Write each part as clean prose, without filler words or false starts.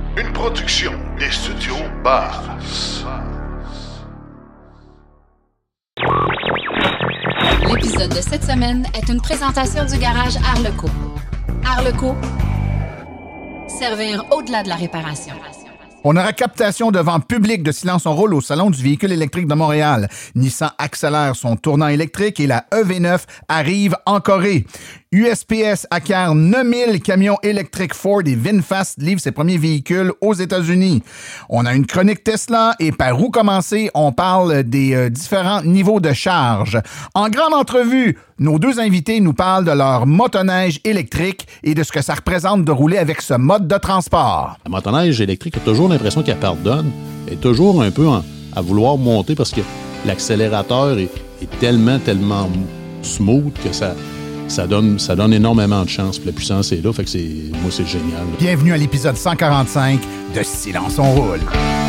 Une production des studios Bass. L'épisode de cette semaine est une présentation du garage Arleco. Arleco, servir au-delà de la réparation. On aura captation devant public de Silence on roule au Salon du véhicule électrique de Montréal. Nissan accélère son tournant électrique et la EV9 arrive en Corée. USPS acquiert 9000 camions électriques Ford et VinFast livrent ses premiers véhicules aux États-Unis. On a une chronique Tesla et par où commencer? On parle des différents niveaux de charge. En grande entrevue, nos deux invités nous parlent de leur motoneige électrique et de ce que ça représente de rouler avec ce mode de transport. La motoneige électrique a toujours l'impression qu'elle pardonne, elle est toujours un peu à vouloir monter parce que l'accélérateur est tellement smooth que ça donne énormément de chance. Puis la puissance est là, fait que c'est génial. Bienvenue à l'épisode 145 de Silence on roule.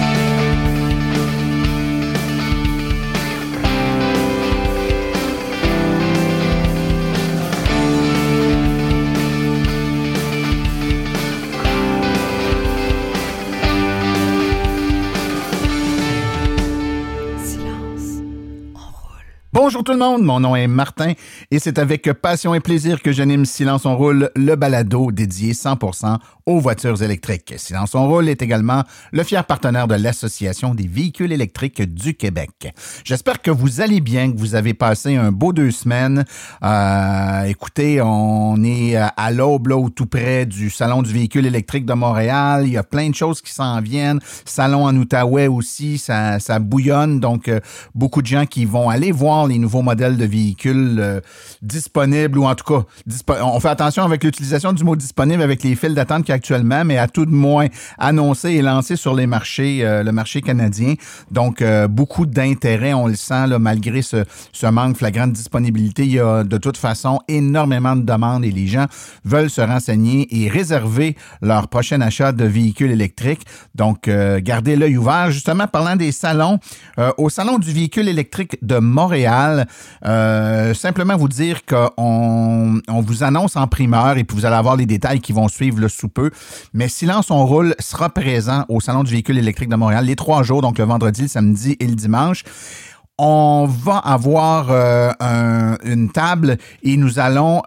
Bonjour tout le monde, mon nom est Martin et c'est avec passion et plaisir que j'anime Silence on roule, le balado dédié 100% aux voitures électriques. Silence on roule est également le fier partenaire de l'Association des véhicules électriques du Québec. J'espère que vous allez bien, que vous avez passé un beau 2 semaines. Écoutez, on est à l'aube, là, ou tout près du Salon du véhicule électrique de Montréal. Il y a plein de choses qui s'en viennent. Salon en Outaouais aussi, ça bouillonne. Donc, beaucoup de gens qui vont aller voir les nouveaux modèles de véhicules disponibles, ou en tout cas, on fait attention avec l'utilisation du mot disponible avec les files d'attente qu'il y a actuellement, mais à tout de moins annoncé et lancé sur les marchés, le marché canadien. Donc, beaucoup d'intérêt, on le sent, là, malgré ce manque flagrant de disponibilité. Il y a de toute façon énormément de demandes et les gens veulent se renseigner et réserver leur prochain achat de véhicules électriques. Donc, gardez l'œil ouvert. Justement, parlant des salons, au Salon du véhicule électrique de Montréal, simplement vous dire qu'on vous annonce en primeur et puis vous allez avoir les détails qui vont suivre là, sous peu. Mais Silence on roule sera présent au Salon du véhicule électrique de Montréal les 3 jours, donc le vendredi, le samedi et le dimanche. On va avoir une table et nous allons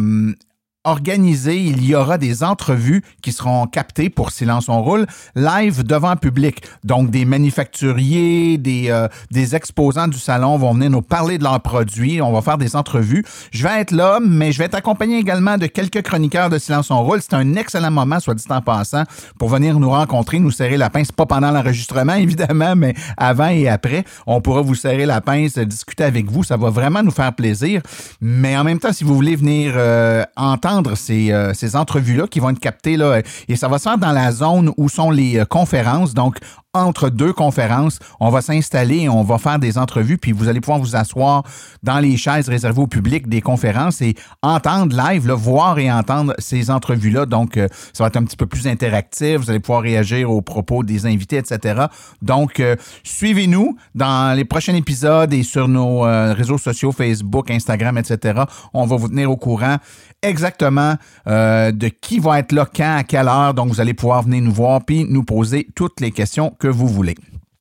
organisé, il y aura des entrevues qui seront captées pour Silence on roule live devant public. Donc, des manufacturiers, des exposants du salon vont venir nous parler de leurs produits. On va faire des entrevues. Je vais être là, mais je vais être accompagné également de quelques chroniqueurs de Silence on roule. C'est un excellent moment, soit dit en passant, pour venir nous rencontrer, nous serrer la pince. Pas pendant l'enregistrement, évidemment, mais avant et après. On pourra vous serrer la pince, discuter avec vous. Ça va vraiment nous faire plaisir. Mais en même temps, si vous voulez venir entendre ces entrevues-là qui vont être captées, là, et ça va se faire dans la zone où sont les conférences. Donc, entre 2 conférences, on va s'installer et on va faire des entrevues, puis vous allez pouvoir vous asseoir dans les chaises réservées au public des conférences et entendre live, là, voir et entendre ces entrevues-là. Donc, ça va être un petit peu plus interactif. Vous allez pouvoir réagir aux propos des invités, etc. Donc, suivez-nous dans les prochains épisodes et sur nos réseaux sociaux, Facebook, Instagram, etc. On va vous tenir au courant exactement de qui va être là, quand, à quelle heure. Donc, vous allez pouvoir venir nous voir puis nous poser toutes les questions que vous voulez.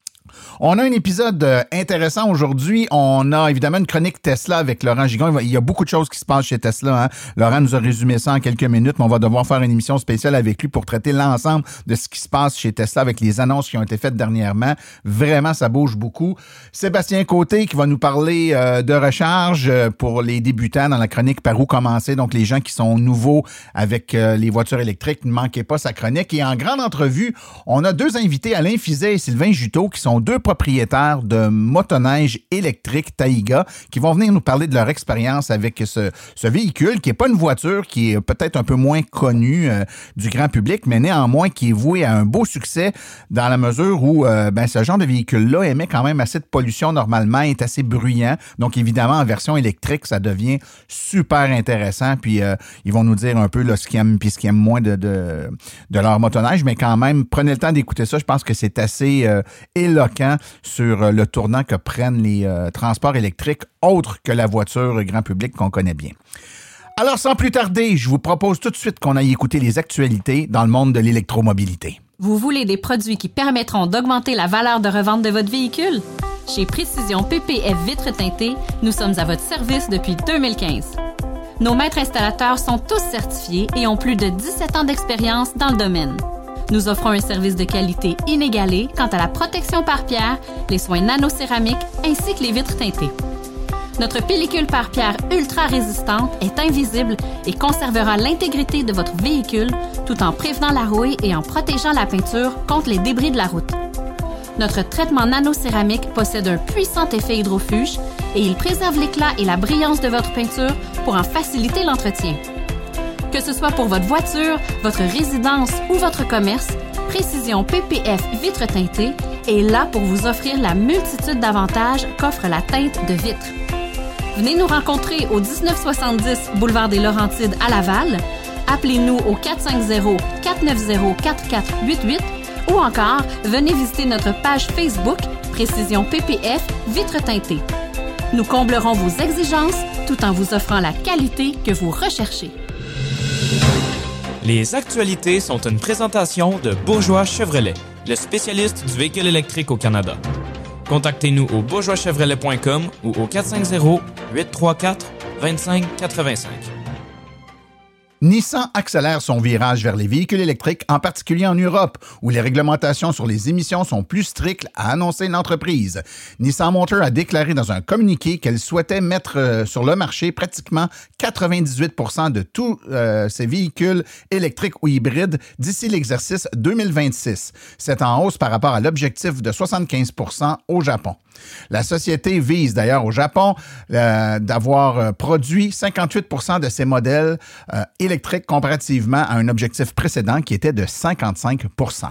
On a un épisode intéressant aujourd'hui. On a évidemment une chronique Tesla avec Laurent Gigon. Il y a beaucoup de choses qui se passent chez Tesla. Hein? Laurent nous a résumé ça en quelques minutes, mais on va devoir faire une émission spéciale avec lui pour traiter l'ensemble de ce qui se passe chez Tesla avec les annonces qui ont été faites dernièrement. Vraiment, ça bouge beaucoup. Sébastien Côté qui va nous parler de recharge pour les débutants dans la chronique Par où commencer. Donc, les gens qui sont nouveaux avec les voitures électriques, ne manquez pas sa chronique. Et en grande entrevue, on a 2 invités, Alain Fizet et Sylvain Juteau, qui sont 2 propriétaires de motoneige électrique Taiga qui vont venir nous parler de leur expérience avec ce véhicule qui n'est pas une voiture, qui est peut-être un peu moins connue du grand public, mais néanmoins qui est voué à un beau succès dans la mesure où ce genre de véhicule-là émet quand même assez de pollution normalement, est assez bruyant. Donc évidemment, en version électrique, ça devient super intéressant. Puis ils vont nous dire un peu là, ce qu'ils aiment puis ce qu'ils aiment moins de leur motoneige, mais quand même, prenez le temps d'écouter ça. Je pense que c'est assez éloquent sur le tournant que prennent les transports électriques autres que la voiture grand public qu'on connaît bien. Alors, sans plus tarder, je vous propose tout de suite qu'on aille écouter les actualités dans le monde de l'électromobilité. Vous voulez des produits qui permettront d'augmenter la valeur de revente de votre véhicule? Chez Précision PPF Vitres teintées, nous sommes à votre service depuis 2015. Nos maîtres installateurs sont tous certifiés et ont plus de 17 ans d'expérience dans le domaine. Nous offrons un service de qualité inégalé quant à la protection par pierre, les soins nanocéramiques ainsi que les vitres teintées. Notre pellicule par pierre ultra résistante est invisible et conservera l'intégrité de votre véhicule tout en prévenant la rouille et en protégeant la peinture contre les débris de la route. Notre traitement nanocéramique possède un puissant effet hydrofuge et il préserve l'éclat et la brillance de votre peinture pour en faciliter l'entretien. Que ce soit pour votre voiture, votre résidence ou votre commerce, Précision PPF Vitres teintées est là pour vous offrir la multitude d'avantages qu'offre la teinte de vitre. Venez nous rencontrer au 1970 boulevard des Laurentides à Laval. Appelez-nous au 450-490-4488 ou encore venez visiter notre page Facebook Précision PPF Vitres teintées. Nous comblerons vos exigences tout en vous offrant la qualité que vous recherchez. Les actualités sont une présentation de Bourgeois Chevrolet, le spécialiste du véhicule électrique au Canada. Contactez-nous au bourgeoischevrolet.com ou au 450-834-2585. Nissan accélère son virage vers les véhicules électriques, en particulier en Europe, où les réglementations sur les émissions sont plus strictes, a annoncé l'entreprise. Nissan Motor a déclaré dans un communiqué qu'elle souhaitait mettre sur le marché pratiquement 98% de tous ses véhicules électriques ou hybrides d'ici l'exercice 2026. C'est en hausse par rapport à l'objectif de 75% au Japon. La société vise d'ailleurs au Japon d'avoir produit 58% de ses modèles électriques comparativement à un objectif précédent qui était de 55%.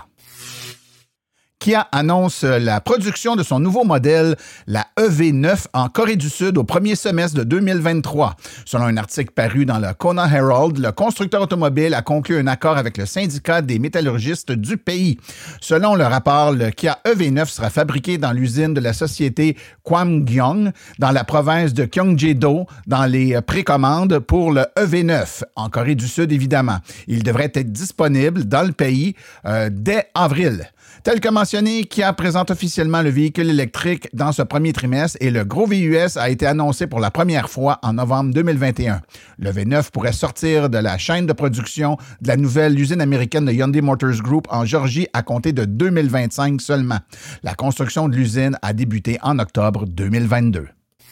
Kia annonce la production de son nouveau modèle, la EV9, en Corée du Sud au premier semestre de 2023. Selon un article paru dans le Kona Herald, le constructeur automobile a conclu un accord avec le syndicat des métallurgistes du pays. Selon le rapport, le Kia EV9 sera fabriqué dans l'usine de la société Kwanggyong, dans la province de Gyeonggi-do, dans les précommandes pour le EV9, en Corée du Sud évidemment. Il devrait être disponible dans le pays dès avril. Tel que mentionné, Kia présente officiellement le véhicule électrique dans ce premier trimestre et le gros VUS a été annoncé pour la première fois en novembre 2021. Le V9 pourrait sortir de la chaîne de production de la nouvelle usine américaine de Hyundai Motors Group en Géorgie à compter de 2025 seulement. La construction de l'usine a débuté en octobre 2022.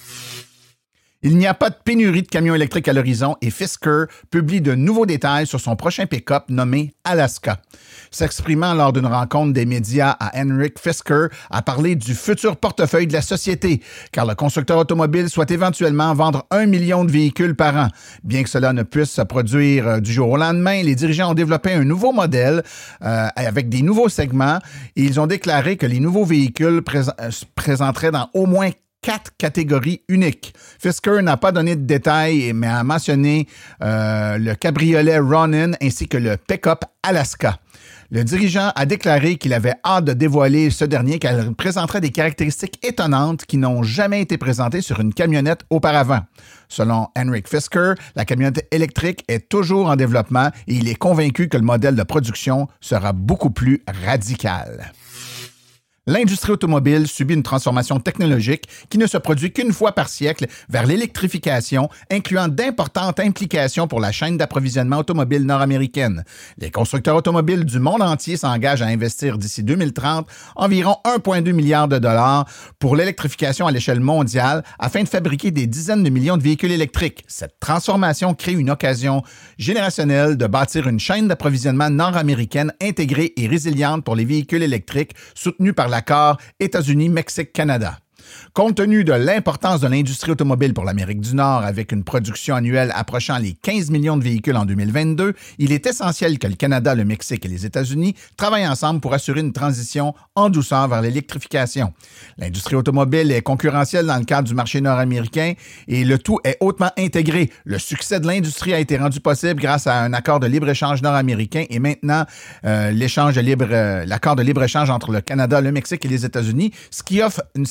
Il n'y a pas de pénurie de camions électriques à l'horizon et Fisker publie de nouveaux détails sur son prochain pick-up nommé Alaska. S'exprimant lors d'une rencontre des médias à Henrik Fisker a parlé du futur portefeuille de la société, car le constructeur automobile souhaite éventuellement vendre 1 million de véhicules par an. Bien que cela ne puisse se produire du jour au lendemain, les dirigeants ont développé un nouveau modèle avec des nouveaux segments et ils ont déclaré que les nouveaux véhicules présenteraient dans au moins 4 catégories uniques. Fisker n'a pas donné de détails, mais a mentionné le cabriolet Ronin ainsi que le pick-up Alaska. Le dirigeant a déclaré qu'il avait hâte de dévoiler ce dernier car il présenterait des caractéristiques étonnantes qui n'ont jamais été présentées sur une camionnette auparavant. Selon Henrik Fisker, la camionnette électrique est toujours en développement et il est convaincu que le modèle de production sera beaucoup plus radical. L'industrie automobile subit une transformation technologique qui ne se produit qu'une fois par siècle vers l'électrification, incluant d'importantes implications pour la chaîne d'approvisionnement automobile nord-américaine. Les constructeurs automobiles du monde entier s'engagent à investir d'ici 2030 environ 1,2 milliard de dollars pour l'électrification à l'échelle mondiale afin de fabriquer des dizaines de millions de véhicules électriques. Cette transformation crée une occasion générationnelle de bâtir une chaîne d'approvisionnement nord-américaine intégrée et résiliente pour les véhicules électriques soutenue par l'accord États-Unis-Mexique-Canada. Compte tenu de l'importance de l'industrie automobile pour l'Amérique du Nord, avec une production annuelle approchant les 15 millions de véhicules en 2022, il est essentiel que le Canada, le Mexique et les États-Unis travaillent ensemble pour assurer une transition en douceur vers l'électrification. L'industrie automobile est concurrentielle dans le cadre du marché nord-américain et le tout est hautement intégré. Le succès de l'industrie a été rendu possible grâce à un accord de libre-échange nord-américain et maintenant l'accord de libre-échange entre le Canada, le Mexique et les États-Unis, ce qui offre une certitude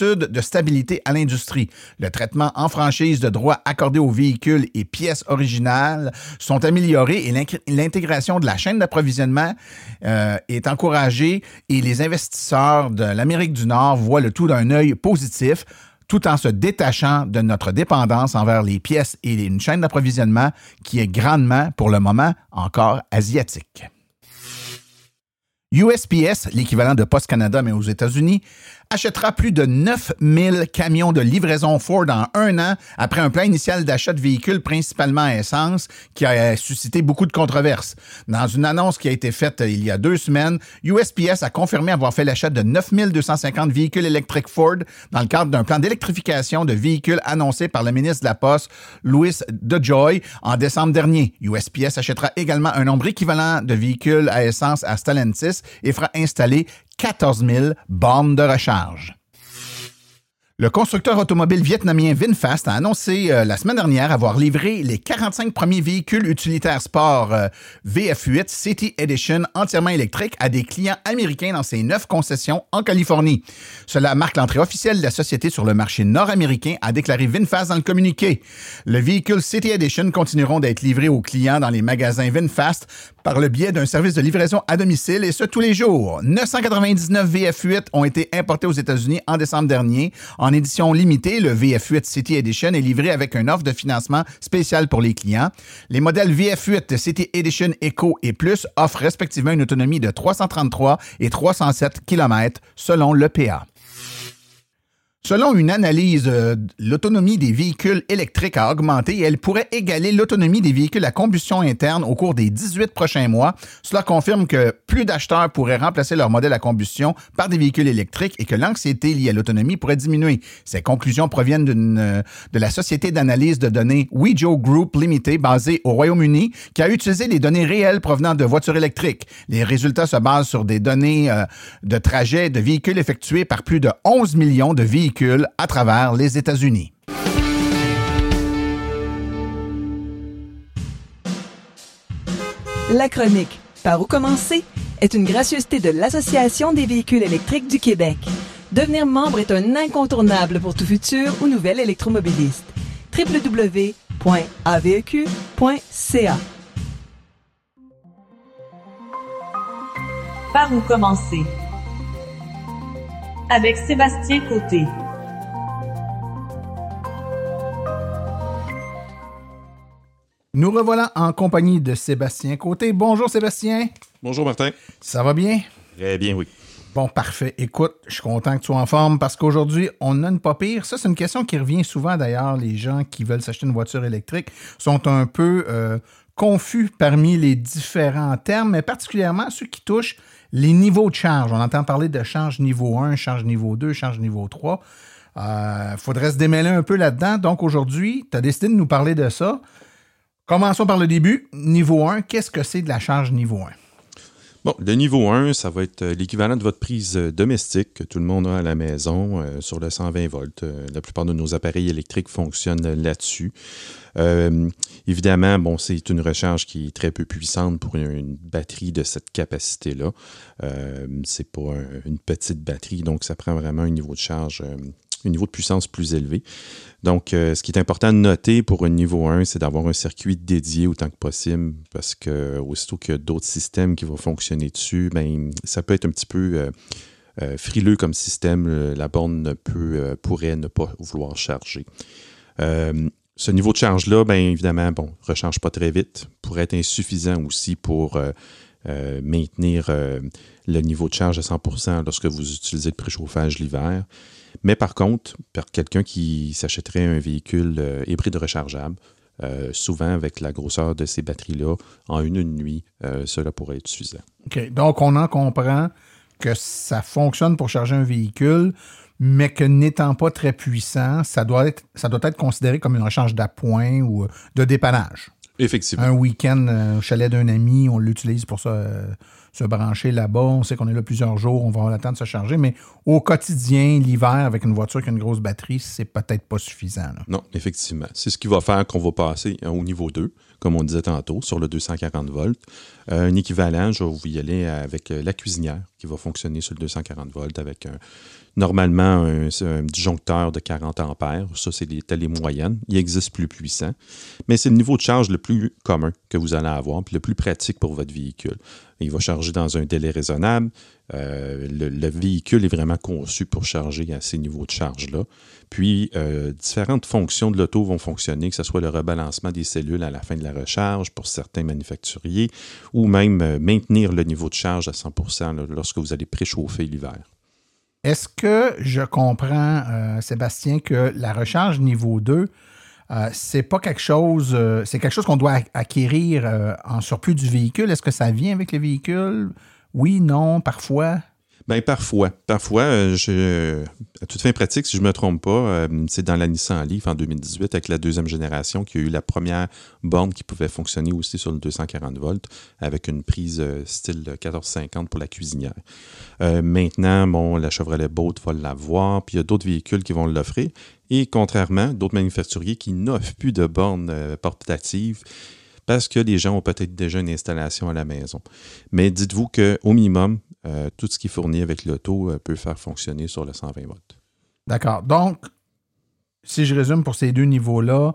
d'études de stabilité à l'industrie. Le traitement en franchise de droits accordés aux véhicules et pièces originales sont améliorés et l'intégration de la chaîne d'approvisionnement est encouragée et les investisseurs de l'Amérique du Nord voient le tout d'un œil positif, tout en se détachant de notre dépendance envers les pièces et une chaîne d'approvisionnement qui est grandement, pour le moment, encore asiatique. USPS, l'équivalent de Post Canada mais aux États-Unis, achètera plus de 9000 camions de livraison Ford en 1 an après un plan initial d'achat de véhicules principalement à essence qui a suscité beaucoup de controverses. Dans une annonce qui a été faite il y a 2 semaines, USPS a confirmé avoir fait l'achat de 9250 véhicules électriques Ford dans le cadre d'un plan d'électrification de véhicules annoncé par le ministre de la Poste, Louis DeJoy, en décembre dernier. USPS achètera également un nombre équivalent de véhicules à essence à Stellantis et fera installer 14 000 bornes de recharge. Le constructeur automobile vietnamien VinFast a annoncé la semaine dernière avoir livré les 45 premiers véhicules utilitaires sport VF8 City Edition entièrement électriques à des clients américains dans ses 9 concessions en Californie. Cela marque l'entrée officielle de la société sur le marché nord-américain, a déclaré VinFast dans le communiqué. Le véhicule City Edition continueront d'être livrés aux clients dans les magasins VinFast par le biais d'un service de livraison à domicile et ce tous les jours. 999 VF8 ont été importés aux États-Unis en décembre dernier. En édition limitée, le VF8 City Edition est livré avec une offre de financement spéciale pour les clients. Les modèles VF8 City Edition Eco et Plus offrent respectivement une autonomie de 333 et 307 km selon l'EPA. Selon une analyse, l'autonomie des véhicules électriques a augmenté et elle pourrait égaler l'autonomie des véhicules à combustion interne au cours des 18 prochains mois. Cela confirme que plus d'acheteurs pourraient remplacer leur modèle à combustion par des véhicules électriques et que l'anxiété liée à l'autonomie pourrait diminuer. Ces conclusions proviennent de la société d'analyse de données Wejo Group Limited basée au Royaume-Uni qui a utilisé des données réelles provenant de voitures électriques. Les résultats se basent sur des données de trajets de véhicules effectués par plus de 11 millions de véhicules à travers les États-Unis. La chronique « Par où commencer ?» est une gracieuseté de l'Association des véhicules électriques du Québec. Devenir membre est un incontournable pour tout futur ou nouvel électromobiliste. www.aveq.ca. Par où commencer? Avec Sébastien Côté. Nous revoilà en compagnie de Sébastien Côté. Bonjour Sébastien. Bonjour Martin. Ça va bien? Très bien, oui. Bon, parfait. Écoute, je suis content que tu sois en forme parce qu'aujourd'hui, on a une pas pire. Ça, c'est une question qui revient souvent d'ailleurs. Les gens qui veulent s'acheter une voiture électrique sont un peu confus parmi les différents termes, mais particulièrement ceux qui touchent les niveaux de charge. On entend parler de charge niveau 1, charge niveau 2, charge niveau 3. Faudrait se démêler un peu là-dedans. Donc aujourd'hui, tu as décidé de nous parler de ça. Commençons par le début. Niveau 1, qu'est-ce que c'est de la charge niveau 1? Bon, le niveau 1, ça va être l'équivalent de votre prise domestique que tout le monde a à la maison sur le 120 volts. La plupart de nos appareils électriques fonctionnent là-dessus. Évidemment, bon, c'est une recharge qui est très peu puissante pour une batterie de cette capacité-là. C'est pas une petite batterie, donc ça prend vraiment un niveau de charge, un niveau de puissance plus élevé. Donc, ce qui est important de noter pour un niveau 1, c'est d'avoir un circuit dédié autant que possible parce que aussitôt qu'il y a d'autres systèmes qui vont fonctionner dessus, bien, ça peut être un petit peu frileux comme système. La borne pourrait ne pas vouloir charger. Ce niveau de charge-là, bien évidemment, bon, ne recharge pas très vite, pourrait être insuffisant aussi pour maintenir le niveau de charge à 100% lorsque vous utilisez le préchauffage l'hiver. Mais par contre, pour quelqu'un qui s'achèterait un véhicule hybride rechargeable, souvent avec la grosseur de ces batteries-là, en une nuit, cela pourrait être suffisant. OK. Donc, on en comprend que ça fonctionne pour charger un véhicule, mais que n'étant pas très puissant, ça doit être considéré comme une recharge d'appoint ou de dépannage. Effectivement. Un week-end au chalet d'un ami, on l'utilise pour ça, se brancher là-bas. On sait qu'on est là plusieurs jours, on va avoir le temps de se charger, mais au quotidien, l'hiver, avec une voiture qui a une grosse batterie, c'est peut-être pas suffisant. Là. Non, effectivement. C'est ce qui va faire qu'on va passer au niveau 2, comme on disait tantôt, sur le 240 volts. Un équivalent, je vais vous y aller avec la cuisinière. qui va fonctionner sur le 240 volts avec normalement un disjoncteur de 40 ampères. Ça, c'est les moyennes. Il existe plus puissant. Mais c'est le niveau de charge le plus commun que vous allez avoir puis le plus pratique pour votre véhicule. Il va charger dans un délai raisonnable. Le véhicule est vraiment conçu pour charger à ces niveaux de charge-là. Puis, différentes fonctions de l'auto vont fonctionner, que ce soit le rebalancement des cellules à la fin de la recharge pour certains manufacturiers ou même maintenir le niveau de charge à 100% là, lorsque vous allez préchauffer l'hiver. Est-ce que je comprends, Sébastien, que la recharge niveau 2, c'est pas quelque chose, c'est quelque chose qu'on doit acquérir en surplus du véhicule? Est-ce que ça vient avec le véhicule? Oui, non, parfois? Bien, parfois. À toute fin pratique, si je ne me trompe pas, c'est dans la Nissan Leaf en 2018 avec la deuxième génération qui a eu la première borne qui pouvait fonctionner aussi sur le 240 volts avec une prise style 1450 pour la cuisinière. Maintenant, la Chevrolet Bolt va l'avoir, puis il y a d'autres véhicules qui vont l'offrir. Et contrairement, d'autres manufacturiers qui n'offrent plus de bornes portatives parce que les gens ont peut-être déjà une installation à la maison. Mais dites-vous qu'au minimum, tout ce qui est fourni avec l'auto peut faire fonctionner sur le 120 volts. D'accord. Donc, si je résume pour ces deux niveaux-là,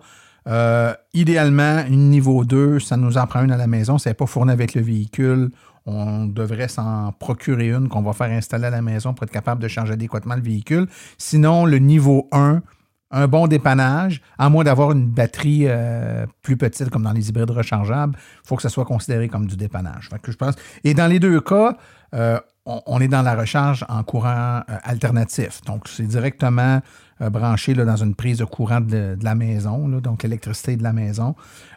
idéalement, une niveau 2, ça nous en prend une à la maison. Si elle n'est pas fournie avec le véhicule, on devrait s'en procurer une qu'on va faire installer à la maison pour être capable de charger adéquatement le véhicule. Sinon, le niveau 1, un bon dépannage, à moins d'avoir une batterie plus petite comme dans les hybrides rechargeables, il faut que ça soit considéré comme du dépannage. Fait que je pense. Et dans les deux cas, on est dans la recharge en courant alternatif. Donc, c'est directement branché là, dans une prise de courant de la maison, là, donc l'électricité de la maison.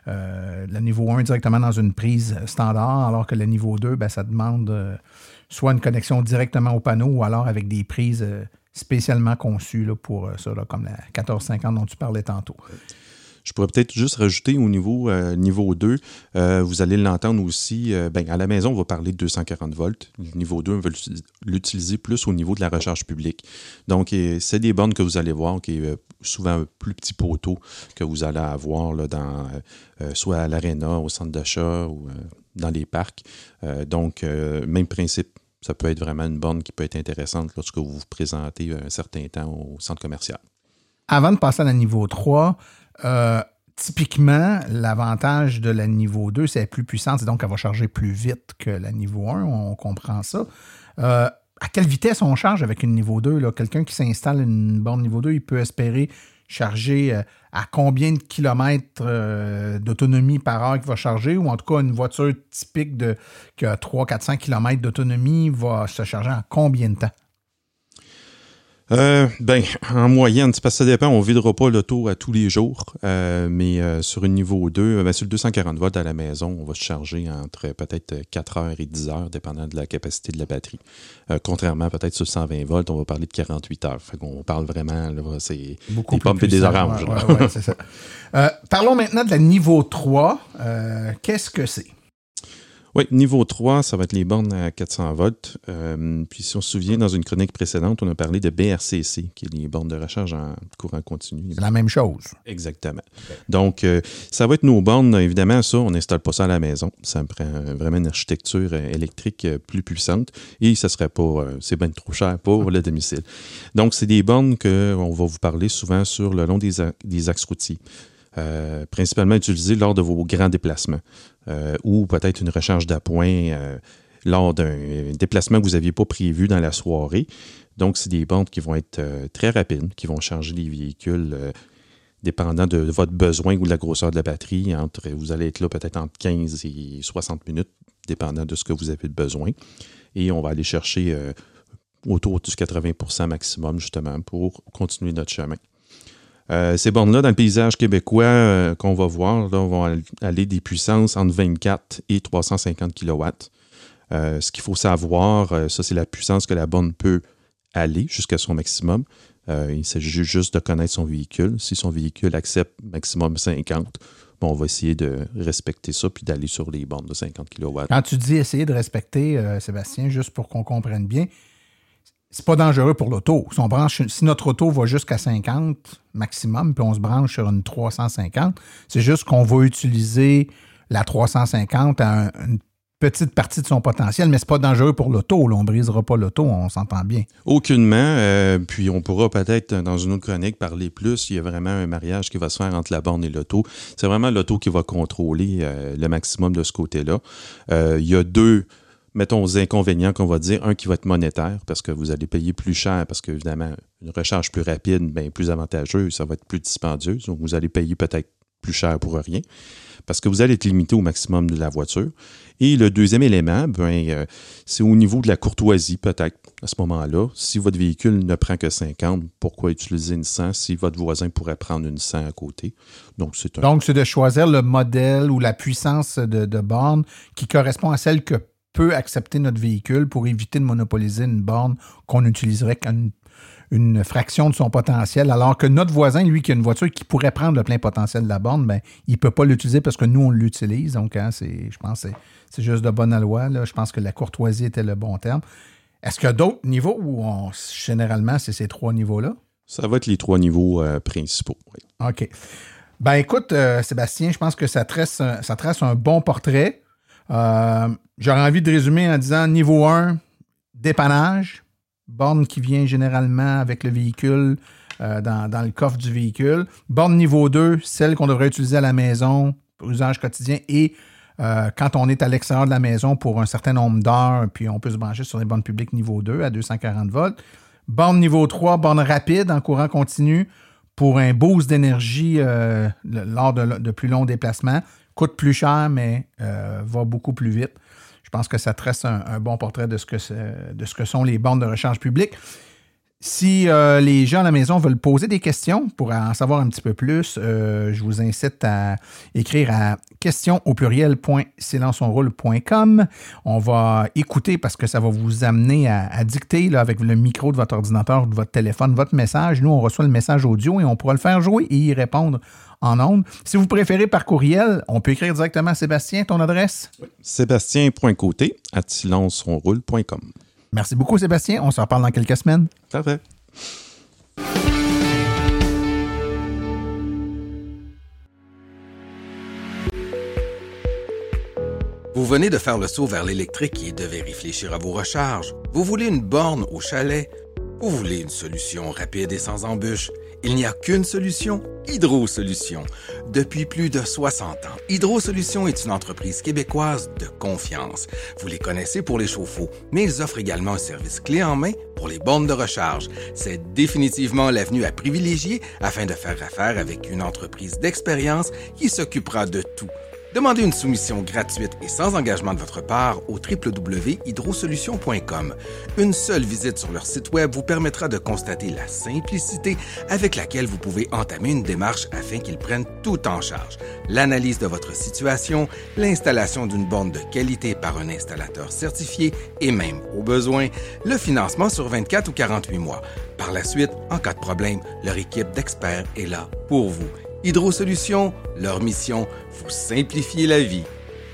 Le niveau 1 directement dans une prise standard, alors que le niveau 2, ça demande soit une connexion directement au panneau ou alors avec des prises spécialement conçues là, pour ça, là, comme la 1450 dont tu parlais tantôt. Je pourrais peut-être juste rajouter au niveau 2, vous allez l'entendre aussi, à la maison, on va parler de 240 volts. Le niveau 2, on va l'utiliser plus au niveau de la recharge publique. Donc, c'est des bornes que vous allez voir, qui est souvent un plus petit poteau que vous allez avoir là, dans, soit à l'aréna, au centre d'achat ou dans les parcs. Donc, même principe. Ça peut être vraiment une borne qui peut être intéressante lorsque vous vous présentez un certain temps au centre commercial. Avant de passer à la niveau 3, typiquement, l'avantage de la niveau 2, c'est qu'elle est plus puissante, c'est donc qu'elle va charger plus vite que la niveau 1, on comprend ça. À quelle vitesse on charge avec une niveau 2? Là? Quelqu'un qui s'installe une borne niveau 2, il peut espérer charger à combien de kilomètres d'autonomie par heure qu'il va charger, ou en tout cas, une voiture typique qui a 300-400 km d'autonomie va se charger en combien de temps? En moyenne, c'est parce que ça dépend, on ne videra pas l'auto à tous les jours, mais sur une niveau 2, sur le 240 volts à la maison, on va se charger entre peut-être 4 heures et 10 heures, dépendant de la capacité de la batterie. Contrairement peut-être sur 120 volts, on va parler de 48 heures. Fait qu'on parle vraiment, là, c'est beaucoup des pommes et des oranges. Ouais, c'est ça. Parlons maintenant de la niveau 3. Qu'est-ce que c'est? Oui, niveau 3, ça va être les bornes à 400 volts. Puis si on se souvient, dans une chronique précédente, on a parlé de BRCC, qui est les bornes de recharge en courant continu. C'est la même chose. Exactement. Okay. Donc, ça va être nos bornes. Évidemment, ça, on n'installe pas ça à la maison. Ça prend vraiment une architecture électrique plus puissante et ça serait pas, c'est bien trop cher pour le domicile. Donc, c'est des bornes qu'on va vous parler souvent sur le long des axes routiers. Principalement utilisées lors de vos grands déplacements ou peut-être une recharge d'appoint lors d'un déplacement que vous n'aviez pas prévu dans la soirée. Donc, c'est des bornes qui vont être très rapides, qui vont charger les véhicules dépendant de votre besoin ou de la grosseur de la batterie. Vous allez être là peut-être entre 15 et 60 minutes, dépendant de ce que vous avez besoin. Et on va aller chercher autour du 80% maximum, justement, pour continuer notre chemin. Ces bornes-là, dans le paysage québécois qu'on va voir, là, vont aller des puissances entre 24 et 350 kW. Ce qu'il faut savoir, ça, c'est la puissance que la borne peut aller jusqu'à son maximum. Il s'agit juste de connaître son véhicule. Si son véhicule accepte maximum 50, on va essayer de respecter ça puis d'aller sur les bornes de 50 kW. Quand tu dis essayer de respecter, Sébastien, juste pour qu'on comprenne bien, c'est pas dangereux pour l'auto. Si notre auto va jusqu'à 50 maximum, puis on se branche sur une 350, c'est juste qu'on va utiliser la 350 à une petite partie de son potentiel, mais c'est pas dangereux pour l'auto. Là. On ne brisera pas l'auto, on s'entend bien. Aucunement. Puis on pourra peut-être, dans une autre chronique, parler plus. Il y a vraiment un mariage qui va se faire entre la borne et l'auto. C'est vraiment l'auto qui va contrôler le maximum de ce côté-là. Il y a deux, mettons, inconvénients qu'on va dire. Un qui va être monétaire, parce que vous allez payer plus cher, parce qu'évidemment, une recharge plus rapide, bien plus avantageuse, ça va être plus dispendieuse. Donc, vous allez payer peut-être plus cher pour rien, parce que vous allez être limité au maximum de la voiture. Et le deuxième élément, c'est au niveau de la courtoisie, peut-être, à ce moment-là. Si votre véhicule ne prend que 50, pourquoi utiliser une 100 si votre voisin pourrait prendre une 100 à côté? Donc, c'est de choisir le modèle ou la puissance de borne qui correspond à celle que peut accepter notre véhicule pour éviter de monopoliser une borne qu'on utiliserait une fraction de son potentiel, alors que notre voisin, lui, qui a une voiture qui pourrait prendre le plein potentiel de la borne, ben, il ne peut pas l'utiliser parce que nous, on l'utilise. Donc, je pense que c'est juste de bonne loi. Là. Je pense que la courtoisie était le bon terme. Est-ce qu'il y a d'autres niveaux ou généralement, c'est ces 3 niveaux-là? Ça va être les 3 niveaux principaux. Oui. OK. Ben écoute, Sébastien, je pense que ça trace un bon portrait. J'aurais envie de résumer en disant niveau 1, dépannage. Borne qui vient généralement avec le véhicule dans le coffre du véhicule. Borne niveau 2, celle qu'on devrait utiliser à la maison pour usage quotidien et quand on est à l'extérieur de la maison pour un certain nombre d'heures, puis on peut se brancher sur les bornes publiques niveau 2 à 240 volts. Borne niveau 3, borne rapide en courant continu pour un boost d'énergie lors de plus longs déplacements. Coûte plus cher, mais va beaucoup plus vite. Je pense que ça trace un bon portrait de ce que sont les bornes de recharge publique. Si les gens à la maison veulent poser des questions pour en savoir un petit peu plus, je vous incite à écrire à questions@silenceonroule.com. On va écouter parce que ça va vous amener à dicter là, avec le micro de votre ordinateur ou de votre téléphone votre message. Nous, on reçoit le message audio et on pourra le faire jouer et y répondre en ondes. Si vous préférez par courriel, on peut écrire directement à Sébastien, ton adresse? Oui. Sébastien.côté@silenceonroule.com. Merci beaucoup, Sébastien. On se reparle dans quelques semaines. Parfait. Vous venez de faire le saut vers l'électrique et devez réfléchir à vos recharges. Vous voulez une borne au chalet? Vous voulez une solution rapide et sans embûches? Il n'y a qu'une solution, Hydro Solutions. Depuis plus de 60 ans, Hydro Solutions est une entreprise québécoise de confiance. Vous les connaissez pour les chauffe-eau, mais ils offrent également un service clé en main pour les bornes de recharge. C'est définitivement l'avenue à privilégier afin de faire affaire avec une entreprise d'expérience qui s'occupera de tout. Demandez une soumission gratuite et sans engagement de votre part au www.hydrosolutions.com. Une seule visite sur leur site web vous permettra de constater la simplicité avec laquelle vous pouvez entamer une démarche afin qu'ils prennent tout en charge. L'analyse de votre situation, l'installation d'une borne de qualité par un installateur certifié et même, au besoin, le financement sur 24 ou 48 mois. Par la suite, en cas de problème, leur équipe d'experts est là pour vous. Hydro Solutions, leur mission, vous simplifier la vie.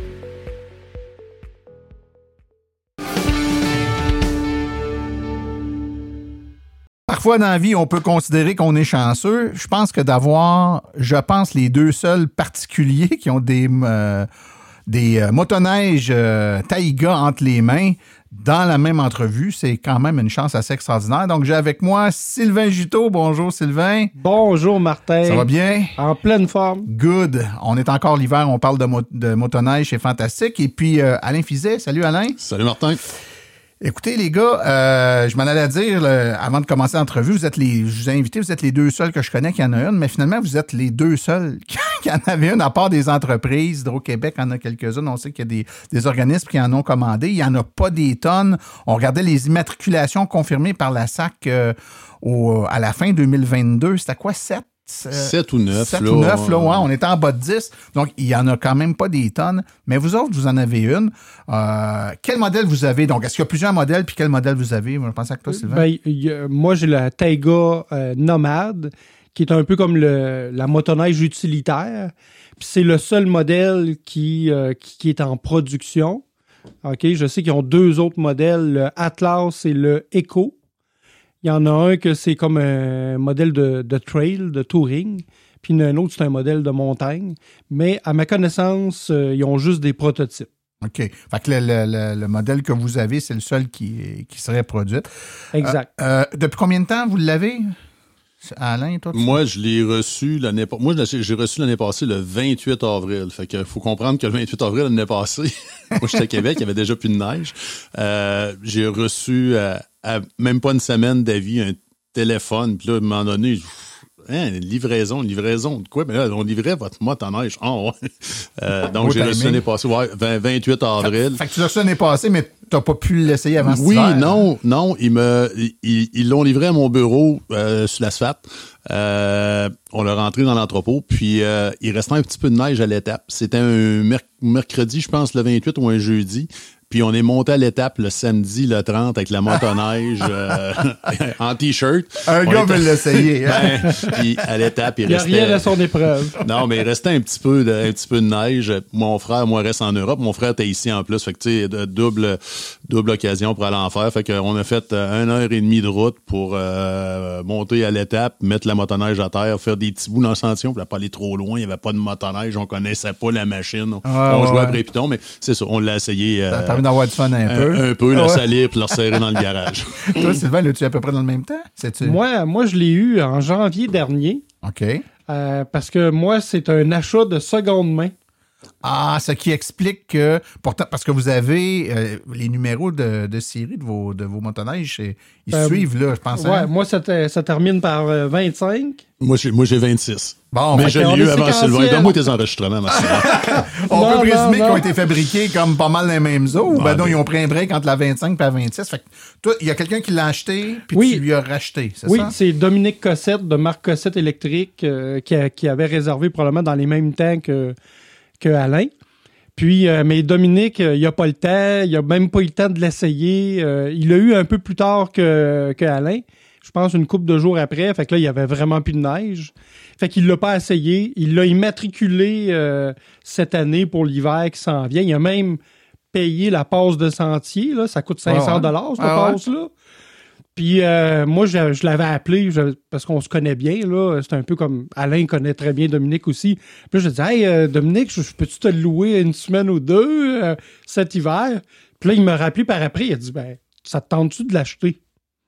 Parfois dans la vie, on peut considérer qu'on est chanceux. Je pense que les deux seuls particuliers qui ont des motoneiges Taïga entre les mains dans la même entrevue, c'est quand même une chance assez extraordinaire. Donc, j'ai avec moi Sylvain Juteau. Bonjour, Sylvain. Bonjour, Martin. Ça va bien? En pleine forme. Good. On est encore l'hiver, on parle de motoneige, c'est fantastique. Et puis, Alain Fizet. Salut, Alain. Salut, Martin. Écoutez, les gars, je m'en allais dire, avant de commencer l'entrevue, je vous ai invité, vous êtes les deux seuls que je connais qui en a une, mais finalement, vous êtes les deux seuls qui en avaient une, à part des entreprises. Hydro-Québec en a quelques-unes. On sait qu'il y a des organismes qui en ont commandé. Il n'y en a pas des tonnes. On regardait les immatriculations confirmées par la SAC à la fin 2022. C'était quoi, 7 ou 9. 7 ou 9, là, ouais, on était en bas de 10. Donc, il n'y en a quand même pas des tonnes. Mais vous autres, vous en avez une. Quel modèle vous avez? Donc, est-ce qu'il y a plusieurs modèles? Puis quel modèle vous avez? Je pense à toi, Sylvain. Moi, j'ai la Taiga Nomade, qui est un peu comme la motoneige utilitaire. Puis c'est le seul modèle qui est en production. OK, je sais qu'ils ont deux autres modèles, le Atlas et le Echo. Il y en a un que c'est comme un modèle de trail, de touring. Puis un autre, c'est un modèle de montagne. Mais à ma connaissance, ils ont juste des prototypes. OK. Fait que le modèle que vous avez, c'est le seul qui serait produit. Exact. Depuis combien de temps vous l'avez, Alain, toi? Moi, je l'ai reçu j'ai reçu l'année passée le 28 avril. Fait que faut comprendre que le 28 avril l'année passée, moi, j'étais à Québec, il y avait déjà plus de neige. J'ai reçu, à même pas une semaine d'avis, un téléphone. Puis là, à un moment donné, une livraison de quoi? Mais là, on livrait votre motte en neige. Oh, ouais. Donc, j'ai reçu l'année passée, 28 avril. Fait que tu l'as reçu l'année passée, mais t'as pas pu l'essayer avant cet hiver. Oui, non. Ils l'ont livré à mon bureau sur l'asphalte. On l'a rentré dans l'entrepôt, puis il restait un petit peu de neige à l'étape. C'était un mercredi, je pense, le 28 ou un jeudi. Puis on est monté à l'étape le samedi, le 30, avec la motoneige en T-shirt. Un gars veut l'essayer. Puis à l'étape, il restait... Il n'y a rien à son épreuve. Non, mais il restait un petit peu de neige. Mon frère, moi, reste en Europe. Mon frère était ici en plus. Fait que, tu sais, double occasion pour aller en faire. Fait qu'on a fait 1h30 de route pour monter à l'étape, mettre la motoneige à terre, faire des petits bouts dans le sentier. On ne voulait pas aller trop loin. Il n'y avait pas de motoneige. On connaissait pas la machine. On jouait à Brépiton, mais c'est ça. On l'a essayé... d'avoir du fun un peu. Un peu, le salir puis le resserrer dans le garage. Toi, Sylvain, l'as-tu à peu près dans le même temps? Moi, je l'ai eu en janvier dernier. OK. Parce que moi, c'est un achat de seconde main. Ah, ce qui explique que, pourtant, parce que vous avez les numéros de série de vos motoneiges, ils suivent, là, je pense. Ouais, moi, ça termine par 25. Moi, j'ai 26. Bon, mais je l'ai eu avant Sylvain. Donne-moi tes enregistrements, Marcel. On peut présumer qu'ils ont été fabriqués comme pas mal les mêmes eaux. Ben non, ils ont pris un break entre la 25 et la 26. Fait que toi, il y a quelqu'un qui l'a acheté, puis tu lui as racheté, c'est ça? Oui, c'est Dominique Cossette de Marc Cossette Électrique qui avait réservé probablement dans les mêmes temps que Alain. Puis, mais Dominique, il n'a pas le temps. Il n'a même pas eu le temps de l'essayer. Il l'a eu un peu plus tard que Alain. Je pense une couple de jours après. Fait que là, il n'y avait vraiment plus de neige. Fait qu'il l'a pas essayé. Il l'a immatriculé cette année pour l'hiver qui s'en vient. Il a même payé la passe de sentier. Là. Ça coûte 500 $, cette passe-là. Puis moi, je l'avais appelé parce qu'on se connaît bien. Là. C'est un peu comme Alain connaît très bien Dominique aussi. Puis là, je dis « Hey, Dominique, peux-tu te louer une semaine ou deux cet hiver? » Puis là, il m'a rappelé par après. Il a dit « Ben, ça te tente-tu de l'acheter? »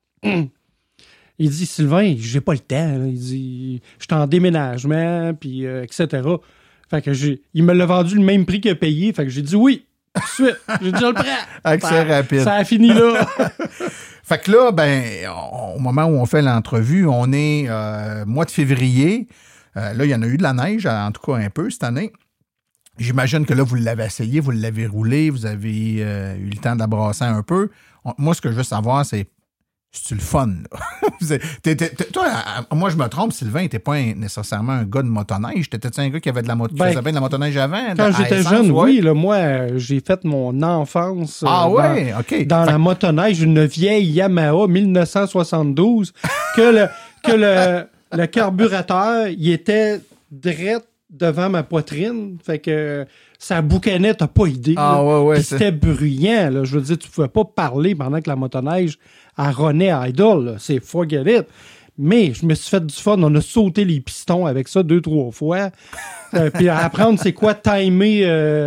Il dit « Sylvain, j'ai pas le temps. » Il dit « Je suis en déménagement, puis etc. » Fait que il me l'a vendu le même prix qu'il a payé. Fait que j'ai dit « Oui, tout de suite. » J'ai dit « Je le prends. » Accès rapide. Ça a fini là. Fait que là, au moment où on fait l'entrevue, on est mois de février. Là, il y en a eu de la neige, en tout cas un peu cette année. J'imagine que là, vous l'avez essayé, vous l'avez roulé, vous avez eu le temps de la brasser un peu. Moi, ce que je veux savoir, c'est-tu le fun, là? Toi, moi, je me trompe, Sylvain, t'es pas nécessairement un gars de motoneige. T'étais-tu un gars qui avait de la motoneige avant? Quand j'étais jeune, oui. Là, moi, j'ai fait mon enfance dans la motoneige, une vieille Yamaha 1972 que le carburateur, il était direct devant ma poitrine. Fait que ça boucanait, t'as pas idée. Puis c'était bruyant. Là. Je veux dire, tu pouvais pas parler pendant que la motoneige ronnait à idle. Là. C'est forget it. Mais je me suis fait du fun. On a sauté les pistons avec ça 2-3 fois. Puis à apprendre c'est quoi timer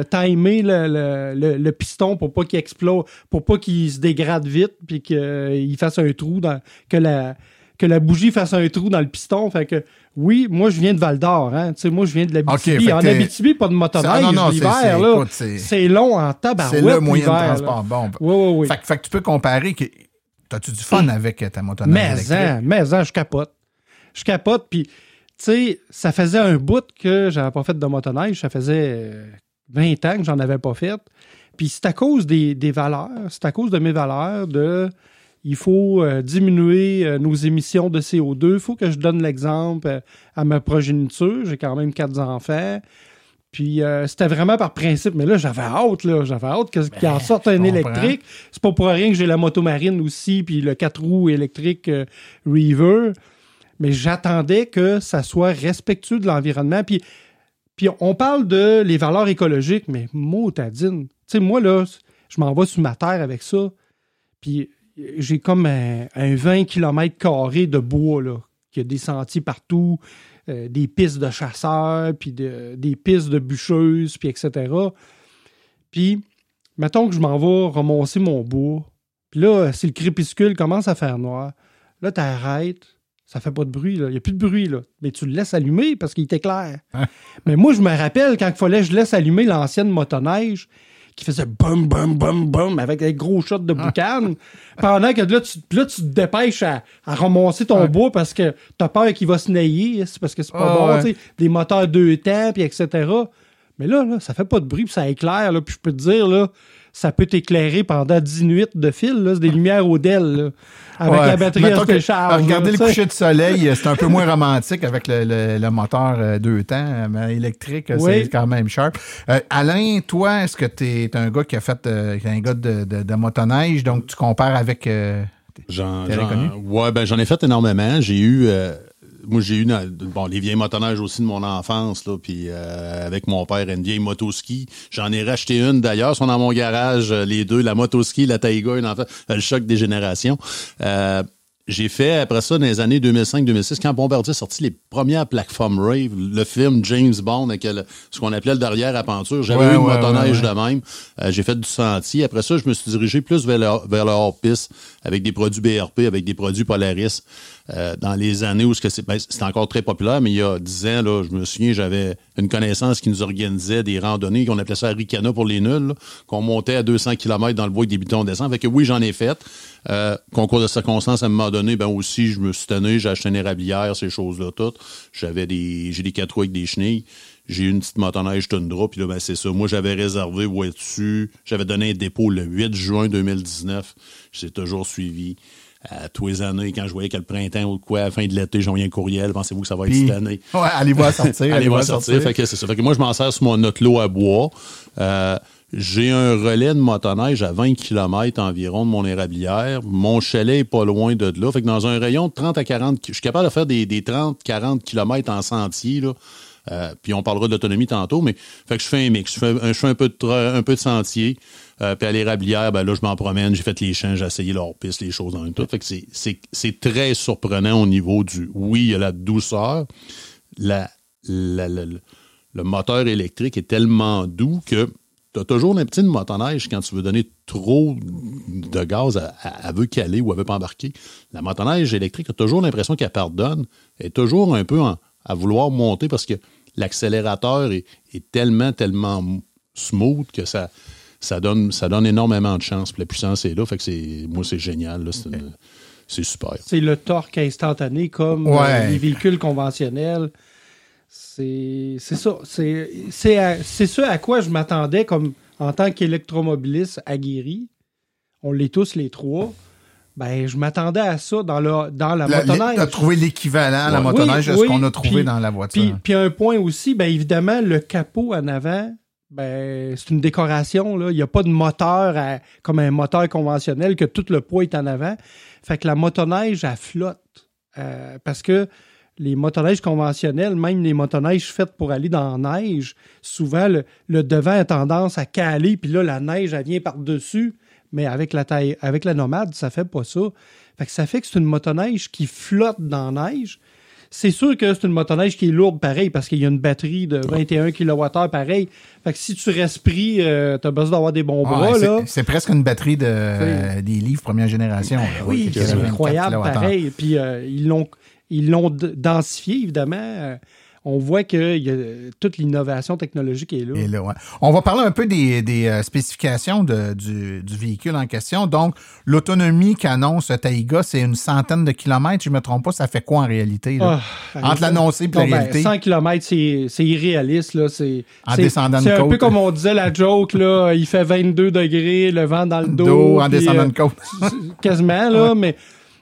le piston pour pas qu'il explose, pour pas qu'il se dégrade vite, puis qu'il fasse un trou, que la bougie fasse un trou dans le piston. Fait que oui, moi je viens de Val-d'Or. Hein? Tu sais, moi je viens de l'Abitibi. En Abitibi, pas de motoneige l'hiver. Là, c'est long en tabarouette. C'est le moyen de transport. Bon. Oui. Fait que tu peux comparer que t'as-tu du fun avec ta motoneige électrique? Mais je capote. Puis, tu sais, ça faisait un bout que j'avais pas fait de motoneige. Ça faisait 20 ans que j'en avais pas fait. Puis, c'est à cause des valeurs. C'est à cause de mes valeurs il faut diminuer nos émissions de CO2. Il faut que je donne l'exemple à ma progéniture. J'ai quand même 4 enfants. Puis c'était vraiment par principe. Mais là, j'avais hâte qu'il en sorte un électrique. C'est pas pour rien que j'ai la moto marine aussi, puis le 4 roues électrique Reaver. Mais j'attendais que ça soit respectueux de l'environnement. Puis on parle de les valeurs écologiques, mais motadine. Tu sais, moi, là, je m'en vais sur ma terre avec ça. Puis j'ai comme un 20 km² de bois, là, qui a des sentiers partout. Des pistes de chasseurs, puis des pistes de bûcheuses, puis etc. Puis mettons que je m'en vais ramasser mon bois, puis là, si le crépuscule commence à faire noir, là, t'arrêtes, ça fait pas de bruit, là. Il n'y a plus de bruit, là. Mais tu le laisses allumer parce qu'il t'éclaire. Mais moi, je me rappelle quand il fallait que je laisse allumer l'ancienne motoneige qui faisait bum, bum, bum, bum avec des gros shots de boucan. Pendant que là, tu te dépêches à ramasser ton bois parce que t'as peur qu'il va se nailler, c'est parce que c'est pas bon, tu sais, des moteurs 2 temps, puis etc. Mais là, ça fait pas de bruit, puis ça éclaire, là, puis je peux te dire, là, ça peut t'éclairer pendant 10 nuits de fil, là, c'est des lumières au DEL, là, avec la batterie à se charge. Regarder le coucher de soleil, c'est un peu moins romantique avec le moteur 2 temps, mais électrique, c'est quand même sharp. Alain, toi, est-ce que t'es un gars qui a fait un gars de motoneige, donc tu compares avec j'en ai fait énormément. J'ai eu les vieilles motoneiges aussi de mon enfance, là, puis avec mon père, une vieille motoski. J'en ai racheté une d'ailleurs, ils sont dans mon garage, les deux, la motoski, la Taiga, le choc des générations. J'ai fait, après ça, dans les années 2005-2006, quand Bombardier a sorti les premières plateformes Rave, le film James Bond, avec ce qu'on appelait le derrière à peinture, j'avais eu une motoneige de même. J'ai fait du sentier. Après ça, je me suis dirigé plus vers le hors-piste, avec des produits BRP, avec des produits Polaris. Dans les années où c'était encore très populaire, mais il y a 10 ans, là, je me souviens, j'avais une connaissance qui nous organisait des randonnées, qu'on appelait ça Ricana pour les nuls, là, qu'on montait à 200 km dans le bois avec des bidons descend. Fait que oui, j'en ai fait. Concours de circonstances, à un moment donné, aussi, je me suis tanné, j'ai acheté une érablière, ces choses-là toutes. J'ai des 4 roues avec des chenilles. J'ai eu une petite motoneige Tundra, puis là, c'est ça. Moi, j'avais réservé dessus. J'avais donné un dépôt le 8 juin 2019. Je l'ai toujours suivi. À tous les années, quand je voyais que le printemps ou quoi, à la fin de l'été, j'envoyais un courriel, pensez-vous que ça va être cette année? Ouais, allez voir sortir. Allez voir sortir. Fait que c'est ça. Fait que moi, je m'en sers sur mon Notelot à bois. J'ai un relais de motoneige à 20 km environ de mon érablière. Mon chalet est pas loin de là. Fait que dans un rayon de 30 à 40, je suis capable de faire des 30-40 km en sentier, là. Puis on parlera de l'autonomie tantôt, mais fait que je fais un mix. Je fais un peu de sentier. Puis à l'érablière, là, je m'en promène, j'ai fait les champs, j'ai essayé leur piste, les choses dans le tout. Fait que c'est très surprenant au niveau du... Oui, il y a la douceur. Le moteur électrique est tellement doux que tu as toujours une petite motoneige quand tu veux donner trop de gaz, elle veut caler ou elle veut pas embarquer. La motoneige électrique, tu as toujours l'impression qu'elle pardonne. Elle est toujours un peu à vouloir monter parce que l'accélérateur est tellement smooth que ça donne énormément de chance. Puis la puissance est là. Fait que c'est génial. Là. C'est super. C'est le torque instantané comme les véhicules conventionnels. C'est ça. C'est ce à quoi je m'attendais comme en tant qu'électromobiliste aguerri. On l'est tous les trois. Ben, je m'attendais à ça dans la motoneige. Tu as trouvé l'équivalent à la motoneige de ce qu'on a trouvé dans la voiture. Puis un point aussi, ben évidemment, le capot en avant, ben c'est une décoration. Là. Il n'y a pas de moteur comme un moteur conventionnel que tout le poids est en avant. Fait que la motoneige, elle flotte. Parce que les motoneiges conventionnelles, même les motoneiges faites pour aller dans la neige, souvent, le devant a tendance à caler, puis là, la neige, elle vient par-dessus. Mais avec la nomade, ça fait pas ça. Fait que ça fait que c'est une motoneige qui flotte dans la neige. C'est sûr que c'est une motoneige qui est lourde pareil, parce qu'il y a une batterie de 21 kWh pareil. Fait que si tu restes pris, t'as besoin d'avoir des bons bras, là. C'est presque une batterie des livres première génération. Là, oui, c'est incroyable pareil. Puis ils l'ont densifié, évidemment. On voit que toute l'innovation technologique est là. Et là, ouais. On va parler un peu des spécifications du véhicule en question. Donc, l'autonomie qu'annonce Taiga, c'est une centaine de kilomètres. Je ne me trompe pas, ça fait quoi en réalité? Là? Entre l'annoncé et la réalité? 100 km, c'est irréaliste. Là. Descendant de côte. C'est un peu comme on disait la joke, là, il fait 22 degrés, le vent dans le dos. En descendant de côte. Quasiment, là, mais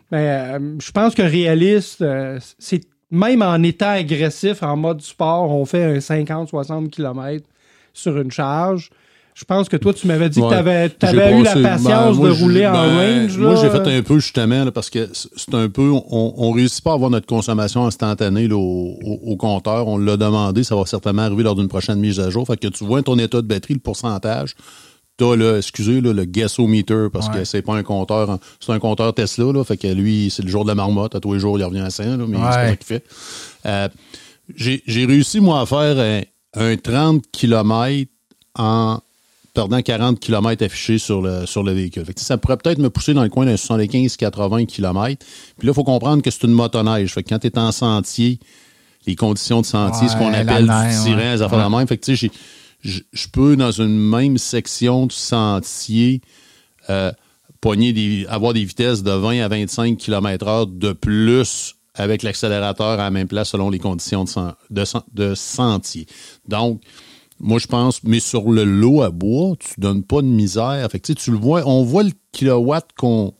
je pense que réaliste, c'est même en étant agressif, en mode sport, on fait un 50-60 km sur une charge. Je pense que toi, tu m'avais dit que tu avais eu la patience de rouler en range. Moi, j'ai fait un peu justement, là, parce que c'est un peu... On réussit pas à avoir notre consommation instantanée là, au compteur. On l'a demandé, ça va certainement arriver lors d'une prochaine mise à jour. Fait que tu vois ton état de batterie, le pourcentage... T'as le gasometer, parce que c'est pas un compteur, c'est un compteur Tesla, là, fait que lui, c'est le jour de la marmotte, à tous les jours, il revient à 100, là, mais c'est pas ça qu'il fait. J'ai réussi, moi, à faire un 30 km en perdant 40 km affichés sur le véhicule. Fait que ça pourrait peut-être me pousser dans le coin d'un 75-80 km. Puis là, il faut comprendre que c'est une motoneige. Fait que quand tu es en sentier, les conditions de sentier, ce qu'on appelle du terrain, les affaires de même. Fait que tu sais, je peux, dans une même section du sentier, avoir des vitesses de 20 à 25 km/h de plus avec l'accélérateur à la même place selon les conditions de sentier. Donc, moi, je pense, mais sur le lot à bois, tu donnes pas de misère. Fait que, tu le vois, on voit le kilowatt qu'on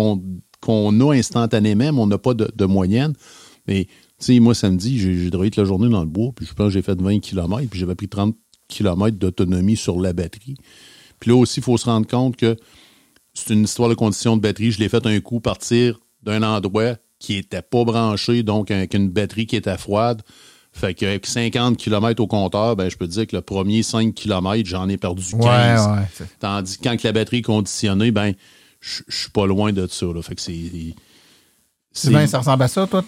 a instantanément, mais on n'a pas de moyenne. Mais, tu sais, moi, samedi, j'ai travaillé toute la journée dans le bois, puis je pense que j'ai fait 20 km, puis j'avais pris 30 km d'autonomie sur la batterie. Puis là aussi, il faut se rendre compte que c'est une histoire de conditions de batterie. Je l'ai fait un coup partir d'un endroit qui n'était pas branché, donc avec une batterie qui était froide. Fait qu'avec 50 km au compteur, ben je peux te dire que le premier 5 km, j'en ai perdu 15. Ouais. Tandis que quand la batterie est conditionnée, ben je suis pas loin de ça. Là. Fait que Sylvain, ça ressemble à ça, toi?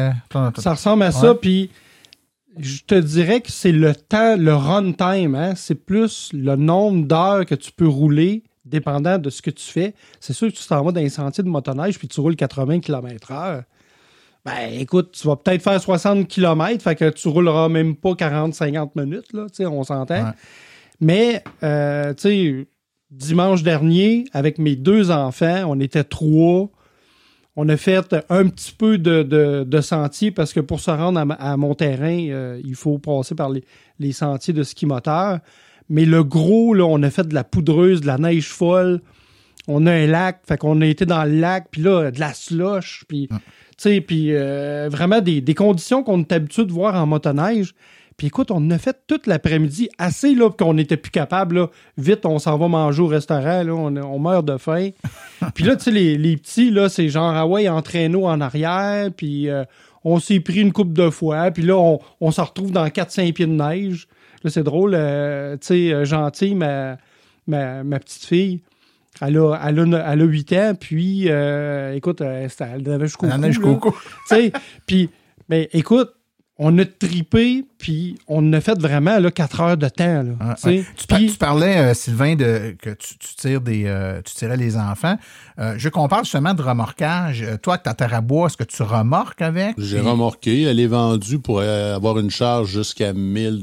Ça ressemble à ça, puis je te dirais que c'est le temps, le runtime, hein? C'est plus le nombre d'heures que tu peux rouler dépendant de ce que tu fais. C'est sûr que tu t'en vas dans un sentier de motoneige puis tu roules 80 km/h. Ben, écoute, tu vas peut-être faire 60 km, fait que tu rouleras même pas 40-50 minutes, là, tu sais, on s'entend. Ouais. Mais, tu sais, dimanche dernier, avec mes 2 enfants, on était 3. On a fait un petit peu de sentier parce que pour se rendre à mon terrain, il faut passer par les sentiers de ski moteur. Mais le gros, là, on a fait de la poudreuse, de la neige folle. On a un lac, fait qu'on a été dans le lac, puis là, de la slush, puis... Tu sais, puis vraiment des conditions qu'on est habitué de voir en motoneige. Puis écoute, on a fait toute l'après-midi assez là qu'on n'était plus capable. Là. Vite, on s'en va manger au restaurant. Là, on meurt de faim. Puis là, tu sais, les petits, là, c'est genre, ah ouais, en traîneau en arrière. Puis on s'est pris une couple de fois. Puis là, on se retrouve dans 4-5 pieds de neige. Là, c'est drôle. Tu sais, Gentille, ma petite fille, elle a 8 ans, puis, écoute, elle avait jusqu'au cou. Tu sais, puis, ben, écoute, on a tripé, puis on a fait vraiment là, 4 heures de temps. Là, tu parlais, Sylvain, que tu tirais les enfants. Je compare justement de remorquage. Toi, ta terre à bois, est-ce que tu remorques avec? J'ai remorqué. Elle est vendue pour avoir une charge jusqu'à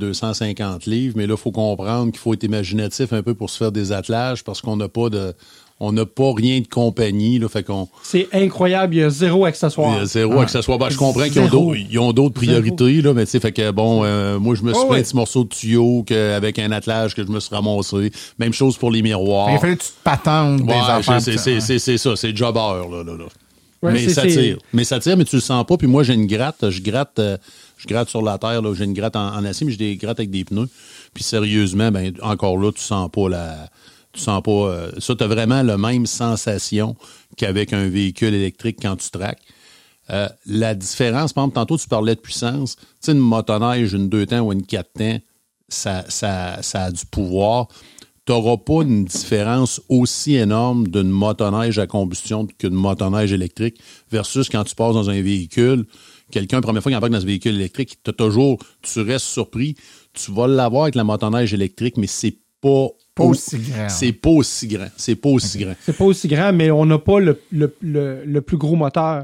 1250 livres. Mais là, il faut comprendre qu'il faut être imaginatif un peu pour se faire des attelages parce qu'on n'a pas rien de compagnie. Là, fait qu'on... C'est incroyable, il y a 0 accessoire. Il y a 0 accessoire. Ben, je comprends qu'ils ont d'autres priorités, là, mais tu sais, fait que bon, moi, je me suis pris un petit morceau de tuyau avec un attelage que je me suis ramassé. Même chose pour les miroirs. Il fallait que tu te patentes des affaires. C'est ça, c'est jobber, là. Ouais, mais ça tire. Mais ça tire, mais tu le sens pas. Puis moi, j'ai une gratte. Je gratte sur la terre, là. J'ai une gratte en acier, mais j'ai des grattes avec des pneus. Puis sérieusement, ben encore là, tu sens pas ça, tu as vraiment la même sensation qu'avec un véhicule électrique quand tu traques. La différence, par exemple, tantôt tu parlais de puissance. Tu sais, une motoneige, une 2 temps ou une 4 temps, ça a du pouvoir. Tu n'auras pas une différence aussi énorme d'une motoneige à combustion qu'une motoneige électrique versus quand tu passes dans un véhicule. Quelqu'un, la première fois qu'il embarque dans ce véhicule électrique, tu restes surpris. Tu vas l'avoir avec la motoneige électrique, mais c'est pas aussi grand. C'est pas aussi grand. C'est pas aussi grand, mais on n'a pas le plus gros moteur.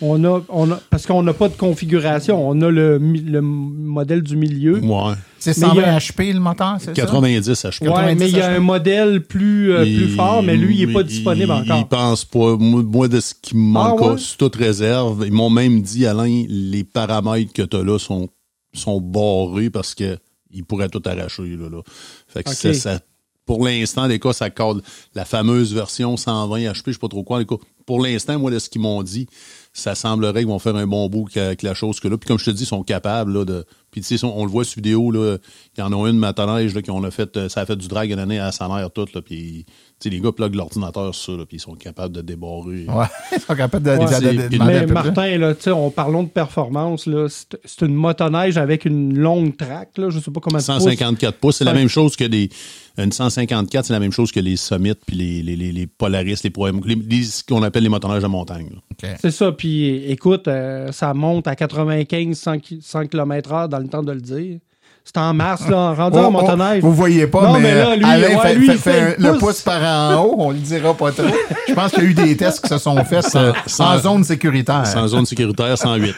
Parce qu'on n'a pas de configuration. On a le modèle du milieu. Ouais. C'est 120 HP le moteur, c'est 90 ça? HP. Oui, mais il y a un modèle plus fort, mais lui, il n'est pas disponible encore. Il pense pas. Moi, de ce qui me manque, c'est toute réserve. Ils m'ont même dit, Alain, les paramètres que tu as là sont barrés parce qu'ils pourraient tout arracher. Là. Fait que ça pour l'instant, les cas, ça cadre la fameuse version 120 HP, je ne sais pas trop quoi. Les cas. Pour l'instant, moi, de ce qu'ils m'ont dit, ça semblerait qu'ils vont faire un bon bout avec la chose que là. Puis comme je te dis, ils sont capables là, de. Puis tu sais, on le voit sur vidéo, là, il y en a une motoneige qui on a fait. Ça a fait du drag une année à sa mère toute. Là, puis tu sais, les gars plugent l'ordinateur sur ça, là, puis ils sont capables de débarrer. Ouais, ils sont capables de mais Martin, là, parlons de performance, là, c'est une motoneige avec une longue track, là, je sais pas comment 154 pouces, c'est la même chose que une 154, c'est la même chose que les Summit puis les Polaris, ce qu'on appelle les motoneiges à montagne. Okay. C'est ça, puis écoute, ça monte à 95-100 km/h dans le temps de le dire. C'est en mars, là, rendu en motoneige. Vous voyez pas, non, mais là, lui, Alain fait le pouce par en haut, on le dira pas trop. Je pense qu'il y a eu des tests qui se sont faits sans zone sécuritaire. Sans zone sécuritaire, 108.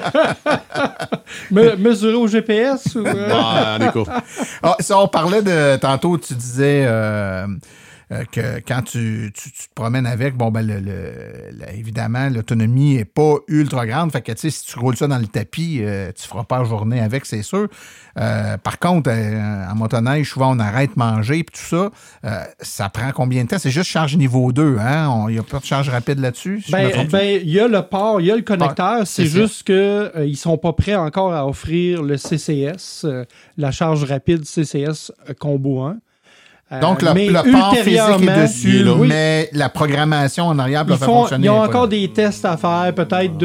Mesuré au GPS? Ou, en écho. Ça, on parlait de... Tantôt, tu disais... que quand tu te promènes avec, évidemment, l'autonomie n'est pas ultra grande. Fait que, tu sais, si tu roules ça dans le tapis, tu feras pas la journée avec, c'est sûr. Par contre, en motoneige, souvent, on arrête manger et tout ça. Ça prend combien de temps? C'est juste charge niveau 2, hein? Il n'y a pas de charge rapide là-dessus? Il y a le port, il y a le connecteur. C'est juste qu'ils ne sont pas prêts encore à offrir le CCS, la charge rapide CCS Combo 1. Donc, le port physique est dessus, mais la programmation en arrière peut faire fonctionner. Ils ont encore des tests à faire, peut-être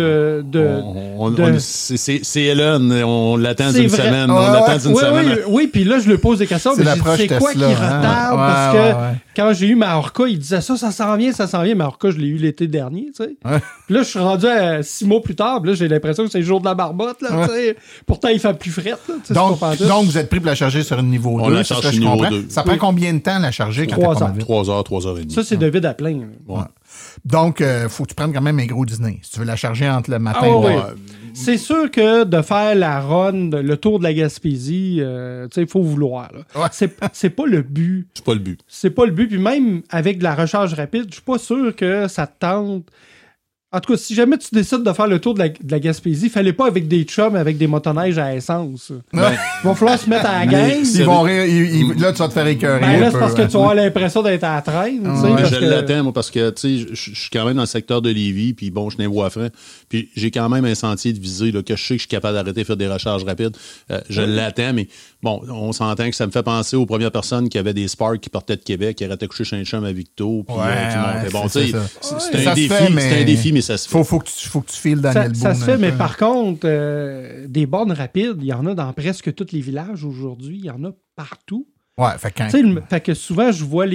c'est Elon, on l'attend d'une semaine. Oui, puis là, je lui pose des questions, mais c'est quoi qui retarde? Parce que quand j'ai eu ma Orca, il disait ça s'en vient. Ma Orca, je l'ai eu l'été dernier, tu sais. Puis là, je suis rendu à 6 mois plus tard, puis là, j'ai l'impression que c'est le jour de la marmotte, là, tu sais. Pourtant, il fait plus frette, là. Donc, vous êtes pris pour la charger sur un niveau 2. On la charge sur niveau 2. Ça prend combien de temps à la charger quand 3 heures. 3 heures, 3 heures et demie. Ça, c'est de vide à plein. Ouais. Donc, faut que tu prennes quand même un gros dîner. Si tu veux la charger entre le matin C'est sûr que de faire la run, le tour de la Gaspésie, il faut vouloir. Là. Ouais. C'est pas le but. C'est pas le but. C'est pas le but. Puis même avec de la recharge rapide, je suis pas sûr que ça te tente. En tout cas, si jamais tu décides de faire le tour de la Gaspésie, fallait pas avec des chums, avec des motoneiges à essence. Il va falloir se mettre à la gang. Là, tu vas te faire écœurer. Là, c'est parce que tu vas avoir l'impression d'être à la traîne. Je l'attends, moi, parce que je suis quand même dans le secteur de Lévis, puis bon, je suis un Bois-Franc, puis j'ai quand même un sentier de visée là, que je sais que je suis capable d'arrêter de faire des recharges rapides. Je l'attends, mais bon, on s'entend que ça me fait penser aux premières personnes qui avaient des Sparks qui partaient de Québec, qui arrêtaient coucher chez un chum à Victo, puis qui montaient. Bon, tu sais, c'est un défi, mais ça se fait. Faut que tu files Daniel Boone. Ça se fait, mais par contre, des bornes rapides, il y en a dans presque tous les villages aujourd'hui. Il y en a partout. Ouais, fait que souvent, je vois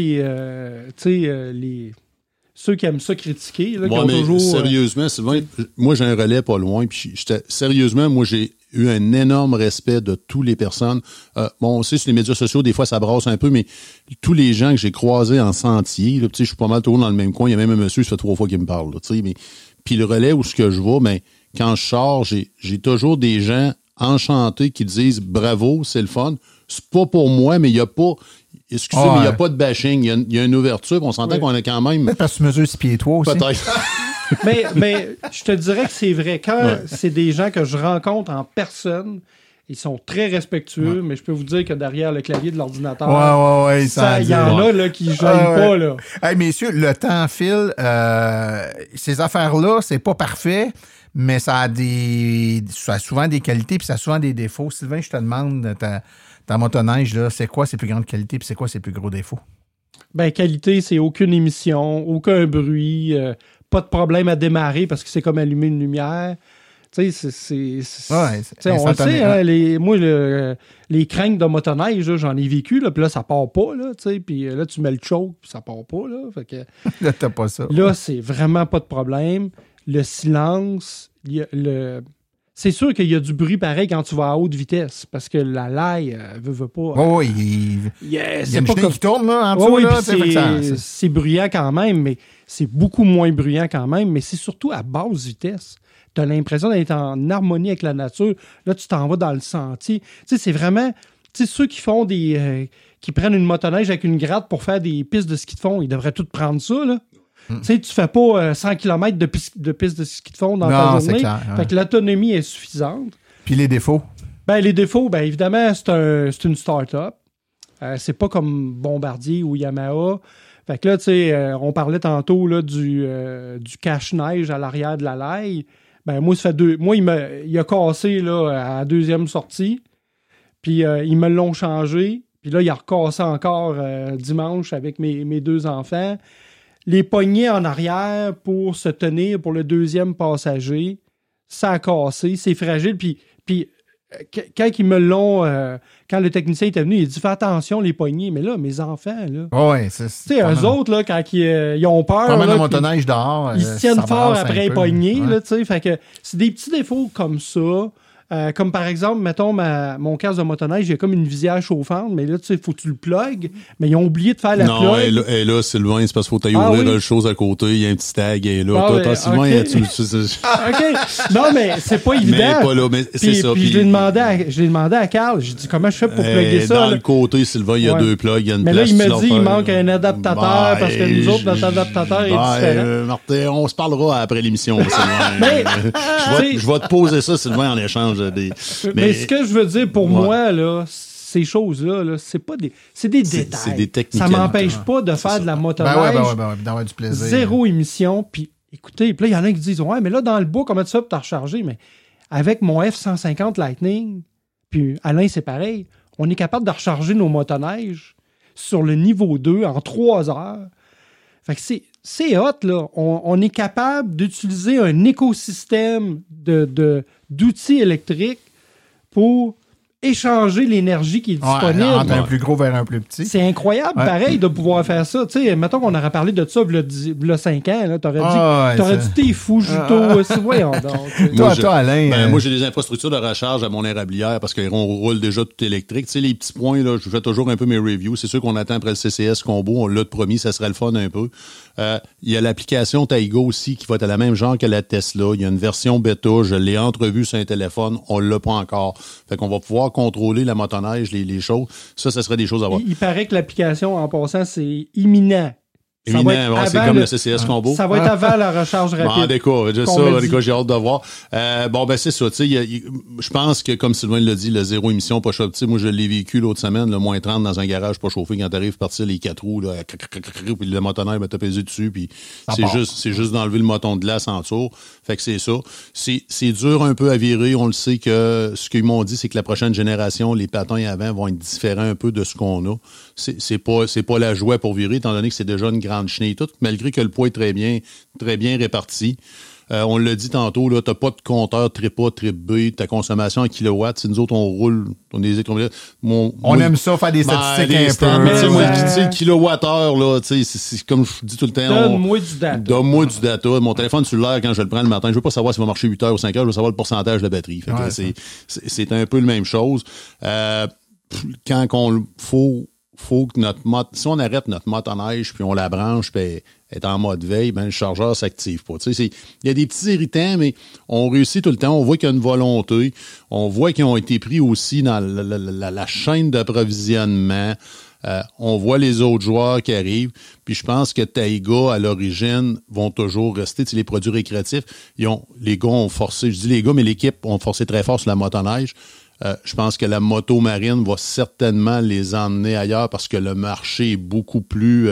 ceux qui aiment ça critiquer. Là, qui ont toujours, sérieusement, Sylvain, moi, j'ai un relais pas loin. Puis sérieusement, moi, j'ai eu un énorme respect de toutes les personnes. On sait, sur les médias sociaux, des fois, ça brasse un peu, mais tous les gens que j'ai croisés en sentier, là, je suis pas mal toujours dans le même coin. Il y a même un monsieur, ça fait 3 fois qu'il me parle. Là, mais puis le relais où ce que je vais, quand je sors, j'ai toujours des gens enchantés qui disent bravo, c'est le fun. C'est pas pour moi, mais il n'y a pas. Excusez, mais il n'y a pas de bashing. Il y a une ouverture. On s'entend qu'on a quand même. Peut-être parce que tu mesures 6 pieds 3 aussi. Peut-être. mais je te dirais que c'est vrai. Quand c'est des gens que je rencontre en personne, ils sont très respectueux, mais je peux vous dire que derrière le clavier de l'ordinateur, il y en a là, qui ne gênent pas. Là. Hey, messieurs, le temps file. Ces affaires-là, c'est pas parfait, mais ça a souvent des qualités puis ça a souvent des défauts. Sylvain, je te demande, ta motoneige, là, c'est quoi ses plus grandes qualités puis c'est quoi ses plus gros défauts? Qualité, c'est aucune émission, aucun bruit, pas de problème à démarrer parce que c'est comme allumer une lumière. Tu sais, on le sait, hein, les crainques de motoneige, là, j'en ai vécu, là, puis là, ça part pas, là, tu sais, puis là, tu mets le choke, puis ça part pas, là, fait que... Là, t'as pas ça. Là, c'est vraiment pas de problème. Le silence, c'est sûr qu'il y a du bruit pareil quand tu vas à haute vitesse, parce que la laille, veut pas... il y a une chenille qui tourne, là, en dessous, là, c'est bruyant quand même, mais c'est beaucoup moins bruyant quand même, mais c'est surtout à basse vitesse. Tu as l'impression d'être en harmonie avec la nature. Là, tu t'en vas dans le sentier. Tu sais, c'est vraiment... Tu sais, ceux qui font qui prennent une motoneige avec une gratte pour faire des pistes de ski de fond, ils devraient tous prendre ça, là. Tu sais, tu fais pas 100 km de pistes de ski de fond dans ta journée. Clair, fait que l'autonomie est suffisante. Puis les défauts? Les défauts, évidemment, c'est une start-up. C'est pas comme Bombardier ou Yamaha. Fait que là, tu sais, on parlait tantôt là, du cache-neige à l'arrière de la laille. Moi, ça fait Moi, il a cassé là, à la deuxième sortie. Puis ils me l'ont changé. Puis là, il a recassé encore dimanche avec mes 2 enfants. Les poignées en arrière pour se tenir pour le deuxième passager, ça a cassé, c'est fragile. Puis quand ils me l'ont... quand le technicien était venu, il a dit « Fais attention, les poignées. » Mais là, mes enfants, là... Oui, c'est... Tu sais, eux autres, là, quand ils ont peur... Pas mal de motoneige dehors. Ils se tiennent fort après les poignées, là, tu sais. Fait que c'est des petits défauts comme ça. Comme par exemple, mettons, mon casque de motoneige, j'ai comme une visière chauffante, mais là, tu sais, il faut que tu le plugues, mais ils ont oublié de faire la plug. Non, et là, Sylvain, c'est parce qu'il faut t'aller ouvrir une chose à côté, il y a un petit tag, et là. Toi, Sylvain, OK. Non, mais c'est pas évident. Mais pas là, mais c'est ça. Puis je l'ai demandé à Carl, j'ai dit, comment je fais pour plugger ça? Dans le côté, Sylvain, il y a 2 plugs, il y a une mais place. Mais là, il me dit, il manque un adaptateur, parce que nous autres, notre adaptateur est différent. Martin, on se parlera après l'émission, Sylvain. Je vais te poser ça, Sylvain, en échange des... Mais ce que je veux dire, pour moi, là, ces choses-là, là, c'est des détails. C'est des techniques. Ça m'empêche pas de faire de la motoneige. D'avoir du plaisir. Zéro émission. Puis, écoutez, puis là, il y en a qui disent, ouais, mais là, dans le bois, comment tu fais pour t'en recharger? Mais avec mon F-150 Lightning, puis Alain, c'est pareil, on est capable de recharger nos motoneiges sur le niveau 2 en 3 heures. Fait que c'est hot, là. On est capable d'utiliser un écosystème d'outils électriques pour échanger l'énergie qui est disponible. Entre un plus gros vers un plus petit. C'est incroyable, pareil, de pouvoir faire ça. Tu sais, mettons qu'on aurait parlé de ça il y a 5 ans, là, t'aurais dit t'es fou, Juto. Voyons donc. Toi, Alain. Moi, j'ai des infrastructures de recharge à mon érablière parce qu'on roule déjà tout électrique. Tu sais, les petits points, là, je fais toujours un peu mes reviews. C'est sûr qu'on attend après le CCS combo. On l'a promis, ça serait le fun un peu. Il y a l'application Taiga aussi qui va être à la même genre que la Tesla. Il y a une version bêta. Je l'ai entrevue sur un téléphone. On l'a pas encore. Fait qu'on va pouvoir contrôler la motoneige, les choses. Ça serait des choses à voir. Il paraît que l'application, en passant, c'est imminent. C'est comme le CCS combo. Ça va être avant la recharge rapide. D'accord, j'ai hâte de voir. C'est ça. Tu sais, je pense que, comme Sylvain l'a dit, le zéro émission pas chauffé. Moi, je l'ai vécu l'autre semaine, le moins 30 dans un garage pas chauffé quand t'arrives partir les 4 roues, là, puis le motoneige t'a pesé dessus, puis c'est juste d'enlever le moton de glace en dessous. Fait que c'est ça. C'est dur un peu à virer. On le sait que ce qu'ils m'ont dit, c'est que la prochaine génération, les patins avant vont être différents un peu de ce qu'on a. C'est pas la joie pour virer, étant donné que c'est déjà une grande chenille et tout, malgré que le poids est très bien réparti. On l'a dit tantôt, là, t'as pas de compteur trip A, trip B, ta consommation en kilowatts. Si nous autres, on roule, on est on aime ça, faire des statistiques un peu. Mais tu sais, le kilowattheure, là, tu sais, c'est comme je dis tout le temps. Donne-moi du data. Donne-moi du data. Mon téléphone cellulaire, quand je le prends le matin, je veux pas savoir s'il va marcher 8 heures ou 5 heures, je veux savoir le pourcentage de batterie. Fait que c'est un peu la même chose. Quand faut que si on arrête notre motoneige puis on la branche puis est en mode veille, ben le chargeur s'active pas. Tu sais, il y a des petits irritants, mais on réussit tout le temps. On voit qu'il y a une volonté. On voit qu'ils ont été pris aussi dans la chaîne d'approvisionnement. On voit les autres joueurs qui arrivent. Puis je pense que Taiga, à l'origine, vont toujours rester. Tu sais, les produits récréatifs, les gars ont forcé, je dis les gars, mais l'équipe ont forcé très fort sur la motoneige. Je pense que la moto marine va certainement les emmener ailleurs parce que le marché est beaucoup plus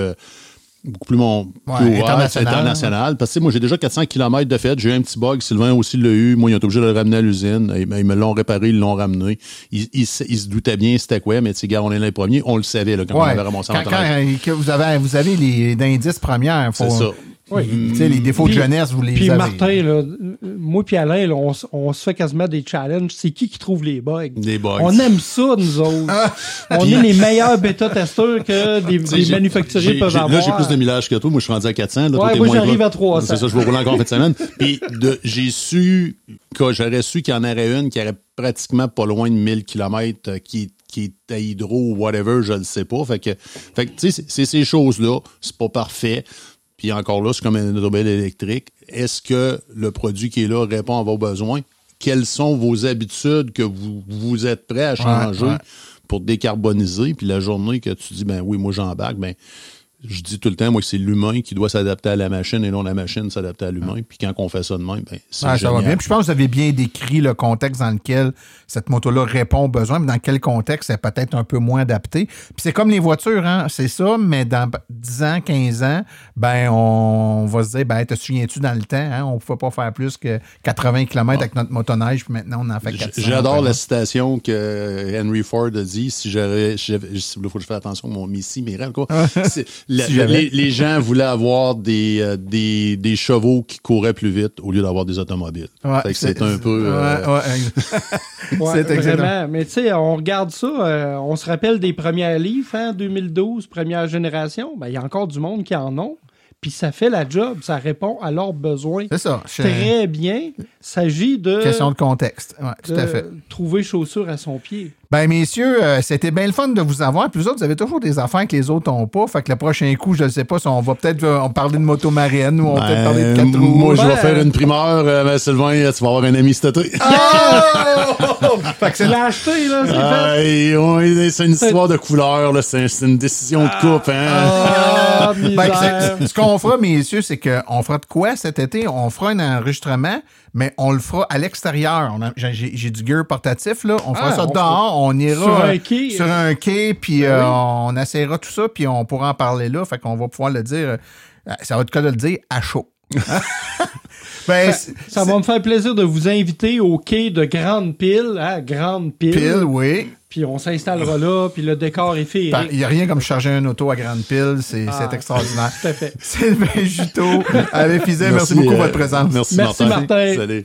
international. Parce que moi, j'ai déjà 400 km de fait. J'ai eu un petit bug. Sylvain aussi l'a eu. Moi, ils ont été obligés de le ramener à l'usine. Ils me l'ont réparé, ils l'ont ramené. Ils se doutaient bien c'était quoi, mais tu sais, gars, on est les premiers. On le savait là, quand on avait ramassé quand vous avez les indices premières. C'est ça. Oui. Tu sais, les défauts de jeunesse, vous les avez. Puis Martin, là, moi puis Alain, là, on se fait quasiment des challenges. C'est qui trouve les bugs? Des bugs. On aime ça, nous autres. On est les meilleurs bêta-testeurs que des manufacturiers peuvent avoir. Là, j'ai plus de millage que toi. Moi, je suis rendu à 400. Là, moi, j'arrive à 300. C'est ça, je vais rouler encore en fin de semaine. Puis j'aurais su qu'il y en aurait une qui aurait pratiquement pas loin de 1000 km qui est à hydro ou whatever, je le sais pas. Fait que tu sais, c'est ces choses-là. C'est pas parfait. Puis encore là, c'est comme un automobile électrique. Est-ce que le produit qui est là répond à vos besoins? Quelles sont vos habitudes que vous êtes prêts à changer pour décarboniser? Puis la journée que tu dis, ben oui, moi j'embarque, ben je dis tout le temps, moi, que c'est l'humain qui doit s'adapter à la machine et non la machine s'adapter à l'humain. Puis quand on fait ça de même, ben c'est génial. Ça va bien. Puis je pense que vous avez bien décrit le contexte dans lequel cette moto-là répond aux besoins, mais dans quel contexte c'est peut-être un peu moins adapté. Puis c'est comme les voitures, hein, c'est ça, mais dans 10 ans, 15 ans, ben on va se dire, ben te souviens-tu dans le temps, hein, on ne pouvait pas faire plus que 80 km avec notre motoneige, puis maintenant on en fait 400. J'adore la citation que Henry Ford a dit, il faut que je fasse attention à mon Missy, mes rêves, quoi. Les gens voulaient avoir des chevaux qui couraient plus vite au lieu d'avoir des automobiles. Fait que c'est un peu... c'est exactement. Mais tu sais, on regarde ça, on se rappelle des premières Leaf, hein, 2012, première génération. Ben, il y a encore du monde qui en ont. puis ça fait la job, ça répond à leurs besoins. C'est ça. Très bien. Il s'agit de... Question de contexte. Ouais, tout à fait. Trouver chaussure à son pied. Ben, messieurs, c'était bien le fun de vous avoir. Puis vous autres, vous avez toujours des affaires que les autres n'ont pas. Fait que le prochain coup, je ne sais pas si on va peut-être parler de moto marine ou on va peut-être parler de 4 roues. Moi, je vais faire une primeur. Sylvain, tu vas avoir un ami cet été. Fait que c'est l'acheter, là. C'est une histoire de couleur. Là. C'est une décision de coupe. Hein? Ce qu'on fera, messieurs, c'est qu'on fera de quoi cet été? On fera un enregistrement, mais on le fera à l'extérieur. J'ai du gear portatif, là. On fera ça dehors. On ira sur un quai, puis on essaiera tout ça, puis on pourra en parler là. Fait qu'on va pouvoir le dire, ça va être cas de le dire, à chaud. Ça va me faire plaisir de vous inviter au quai de Grande Pile, Grande Pile. Pile, oui. Puis on s'installera là, puis le décor est féerique. Il n'y a rien comme charger un auto à Grande Pile, c'est extraordinaire. Tout à fait. Sylvain Juteau, Alain Fiset, merci beaucoup pour votre présence. Merci Martin. Salut.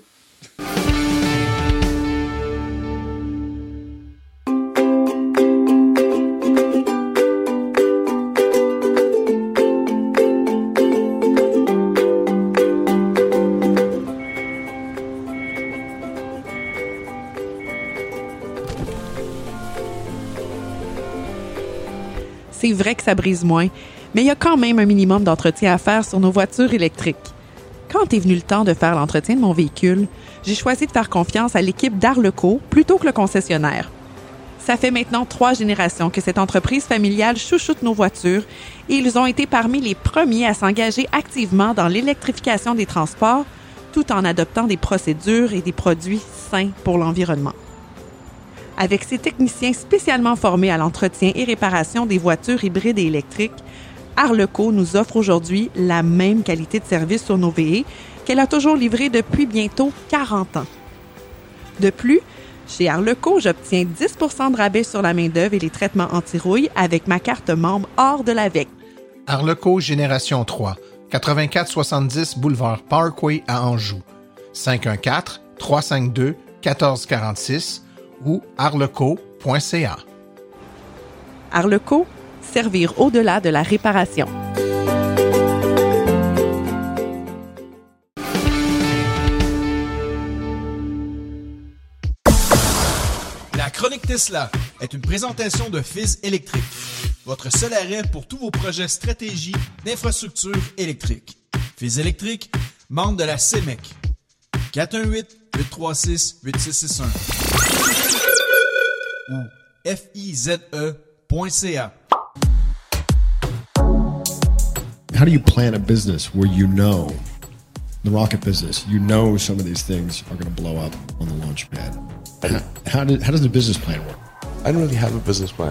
C'est vrai que ça brise moins, mais il y a quand même un minimum d'entretien à faire sur nos voitures électriques. Quand est venu le temps de faire l'entretien de mon véhicule, j'ai choisi de faire confiance à l'équipe d'Arleco plutôt que le concessionnaire. Ça fait maintenant 3 générations que cette entreprise familiale chouchoute nos voitures et ils ont été parmi les premiers à s'engager activement dans l'électrification des transports tout en adoptant des procédures et des produits sains pour l'environnement. Avec ses techniciens spécialement formés à l'entretien et réparation des voitures hybrides et électriques, Arleco nous offre aujourd'hui la même qualité de service sur nos VE qu'elle a toujours livré depuis bientôt 40 ans. De plus, chez Arleco, j'obtiens 10 % de rabais sur la main-d'œuvre et les traitements anti-rouille avec ma carte membre hors de l'AVEC. Arleco Génération 3, 8470 Boulevard Parkway à Anjou. 514-352-1446 ou arleco.ca. Arleco, servir au-delà de la réparation. La Chronique Tesla est une présentation de Fizz Électrique, votre seul arrêt pour tous vos projets stratégie d'infrastructure électrique. Fizz Électrique, membre de la CEMEC. 418-836-8661 ou fize.ca. How do you plan a business where you know, the rocket business, you know some of these things are going to blow up on the launch pad? How does the business plan work? I don't really have a business plan.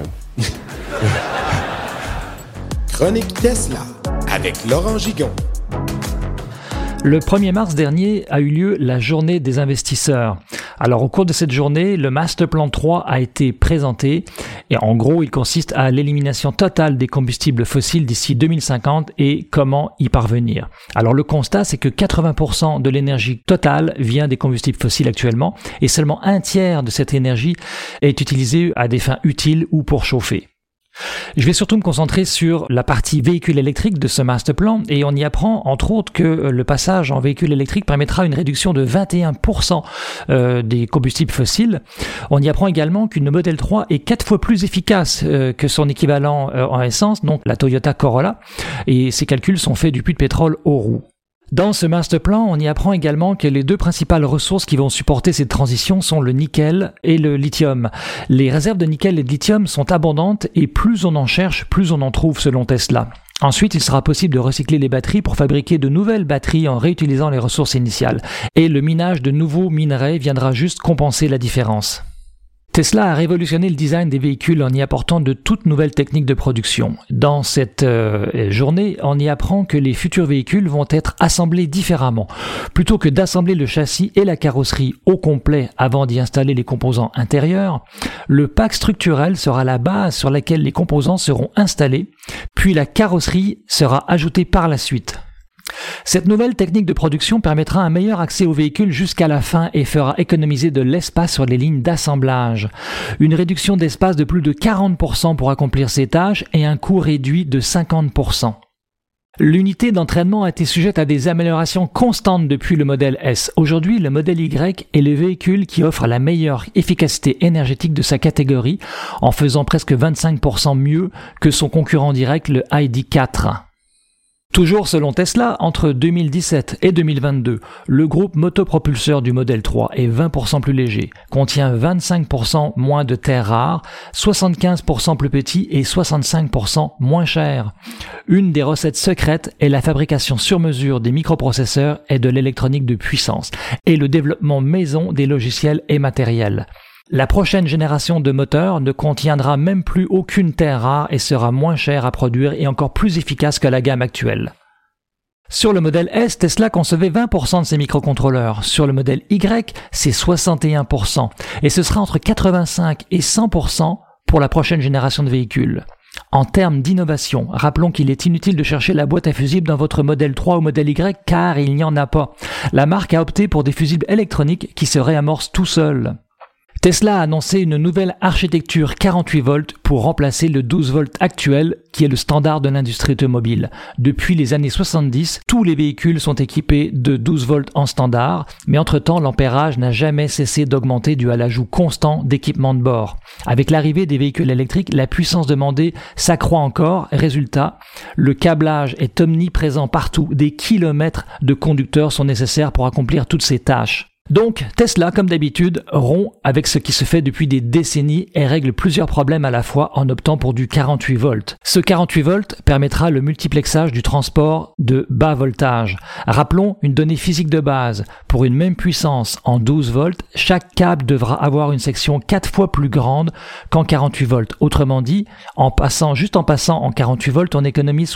Chronique Tesla avec Laurent Gigon. Le 1er mars dernier a eu lieu la journée des investisseurs. Alors au cours de cette journée, le Master Plan 3 a été présenté et en gros il consiste à l'élimination totale des combustibles fossiles d'ici 2050 et comment y parvenir. Alors le constat c'est que 80% de l'énergie totale vient des combustibles fossiles actuellement et seulement un tiers de cette énergie est utilisée à des fins utiles ou pour chauffer. Je vais surtout me concentrer sur la partie véhicule électrique de ce master plan et on y apprend entre autres que le passage en véhicule électrique permettra une réduction de 21% des combustibles fossiles. On y apprend également qu'une Model 3 est 4 fois plus efficace que son équivalent en essence, donc la Toyota Corolla, et ces calculs sont faits du puits de pétrole aux roues. Dans ce master plan, on y apprend également que les 2 principales ressources qui vont supporter cette transition sont le nickel et le lithium. Les réserves de nickel et de lithium sont abondantes et plus on en cherche, plus on en trouve selon Tesla. Ensuite, il sera possible de recycler les batteries pour fabriquer de nouvelles batteries en réutilisant les ressources initiales. Et le minage de nouveaux minerais viendra juste compenser la différence. Tesla a révolutionné le design des véhicules en y apportant de toutes nouvelles techniques de production. Dans cette journée, on y apprend que les futurs véhicules vont être assemblés différemment. Plutôt que d'assembler le châssis et la carrosserie au complet avant d'y installer les composants intérieurs, le pack structurel sera la base sur laquelle les composants seront installés, puis la carrosserie sera ajoutée par la suite. Cette nouvelle technique de production permettra un meilleur accès au véhicule jusqu'à la fin et fera économiser de l'espace sur les lignes d'assemblage. Une réduction d'espace de plus de 40% pour accomplir ces tâches et un coût réduit de 50%. L'unité d'entraînement a été sujette à des améliorations constantes depuis le modèle S. Aujourd'hui, le modèle Y est le véhicule qui offre la meilleure efficacité énergétique de sa catégorie en faisant presque 25% mieux que son concurrent direct, le ID.4. Toujours selon Tesla, entre 2017 et 2022, le groupe motopropulseur du modèle 3 est 20% plus léger, contient 25% moins de terres rares, 75% plus petit et 65% moins cher. Une des recettes secrètes est la fabrication sur mesure des microprocesseurs et de l'électronique de puissance, et le développement maison des logiciels et matériels. La prochaine génération de moteurs ne contiendra même plus aucune terre rare et sera moins chère à produire et encore plus efficace que la gamme actuelle. Sur le modèle S, Tesla concevait 20% de ses microcontrôleurs. Sur le modèle Y, c'est 61%. Et ce sera entre 85 et 100% pour la prochaine génération de véhicules. En termes d'innovation, rappelons qu'il est inutile de chercher la boîte à fusibles dans votre modèle 3 ou modèle Y car il n'y en a pas. La marque a opté pour des fusibles électroniques qui se réamorcent tout seuls. Tesla a annoncé une nouvelle architecture 48 volts pour remplacer le 12 volts actuel qui est le standard de l'industrie automobile. Depuis les années 70, tous les véhicules sont équipés de 12 volts en standard, mais entre-temps, l'ampérage n'a jamais cessé d'augmenter dû à l'ajout constant d'équipements de bord. Avec l'arrivée des véhicules électriques, la puissance demandée s'accroît encore. Résultat, le câblage est omniprésent partout. Des kilomètres de conducteurs sont nécessaires pour accomplir toutes ces tâches. Donc, Tesla, comme d'habitude, rompt avec ce qui se fait depuis des décennies et règle plusieurs problèmes à la fois en optant pour du 48 volts. Ce 48 volts permettra le multiplexage du transport de bas voltage. Rappelons une donnée physique de base. Pour une même puissance en 12 volts, chaque câble devra avoir une section 4 fois plus grande qu'en 48 volts. Autrement dit, en passant en 48 volts, on économise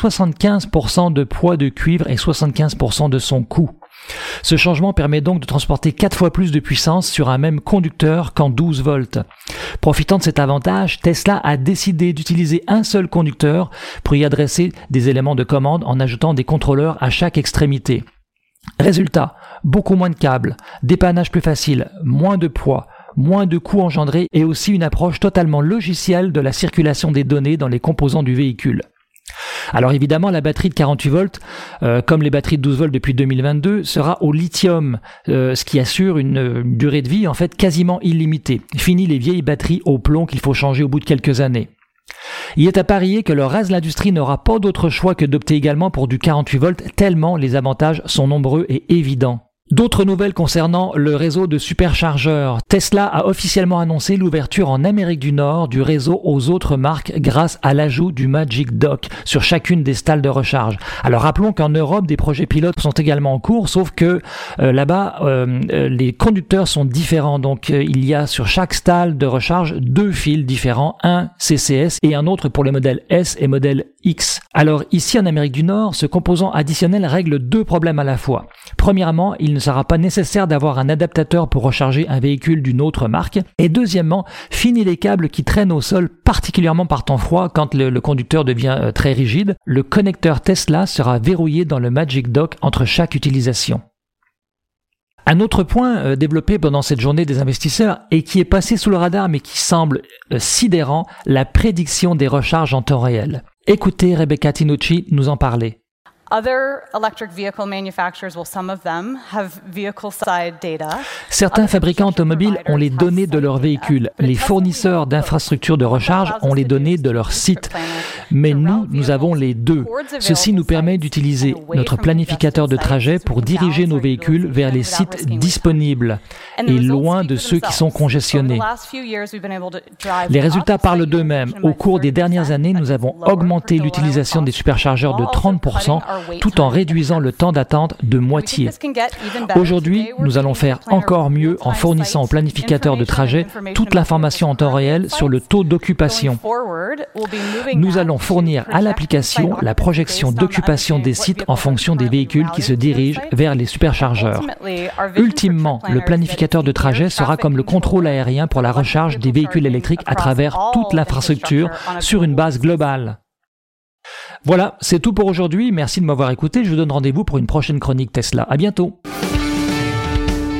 75% de poids de cuivre et 75% de son coût. Ce changement permet donc de transporter 4 fois plus de puissance sur un même conducteur qu'en 12 volts. Profitant de cet avantage, Tesla a décidé d'utiliser un seul conducteur pour y adresser des éléments de commande en ajoutant des contrôleurs à chaque extrémité. Résultat, beaucoup moins de câbles, dépannage plus facile, moins de poids, moins de coûts engendrés et aussi une approche totalement logicielle de la circulation des données dans les composants du véhicule. Alors évidemment, la batterie de 48 volts, comme les batteries de 12 volts depuis 2022, sera au lithium, ce qui assure une durée de vie en fait quasiment illimitée. Fini les vieilles batteries au plomb qu'il faut changer au bout de quelques années. Il est à parier que le reste de l'industrie n'aura pas d'autre choix que d'opter également pour du 48 volts tellement les avantages sont nombreux et évidents. D'autres nouvelles concernant le réseau de superchargeurs. Tesla a officiellement annoncé l'ouverture en Amérique du Nord du réseau aux autres marques grâce à l'ajout du Magic Dock sur chacune des stalles de recharge. Alors rappelons qu'en Europe, des projets pilotes sont également en cours, sauf que là-bas, les conducteurs sont différents. Donc il y a sur chaque stalle de recharge 2 fils différents, un CCS et un autre pour les modèles S et modèle X. Alors ici en Amérique du Nord, ce composant additionnel règle 2 problèmes à la fois. Premièrement, il ne sera pas nécessaire d'avoir un adaptateur pour recharger un véhicule d'une autre marque. Et deuxièmement, fini les câbles qui traînent au sol, particulièrement par temps froid quand le conducteur devient très rigide. Le connecteur Tesla sera verrouillé dans le Magic Dock entre chaque utilisation. Un autre point développé pendant cette journée des investisseurs et qui est passé sous le radar mais qui semble sidérant, la prédiction des recharges en temps réel. Écoutez Rebecca Tinucci nous en parler. Certains fabricants automobiles ont les données de leurs véhicules. Les fournisseurs d'infrastructures de recharge ont les données de leur site. Mais nous avons les deux. Ceci nous permet d'utiliser notre planificateur de trajet pour diriger nos véhicules vers les sites disponibles et loin de ceux qui sont congestionnés. Les résultats parlent d'eux-mêmes. Au cours des dernières années, nous avons augmenté l'utilisation des superchargeurs de 30%, tout en réduisant le temps d'attente de moitié. Aujourd'hui, nous allons faire encore mieux en fournissant au planificateur de trajet toute l'information en temps réel sur le taux d'occupation. Nous allons fournir à l'application la projection d'occupation des sites en fonction des véhicules qui se dirigent vers les superchargeurs. Ultimement, le planificateur de trajet sera comme le contrôle aérien pour la recharge des véhicules électriques à travers toute l'infrastructure sur une base globale. Voilà, c'est tout pour aujourd'hui. Merci de m'avoir écouté. Je vous donne rendez-vous pour une prochaine chronique Tesla. À bientôt.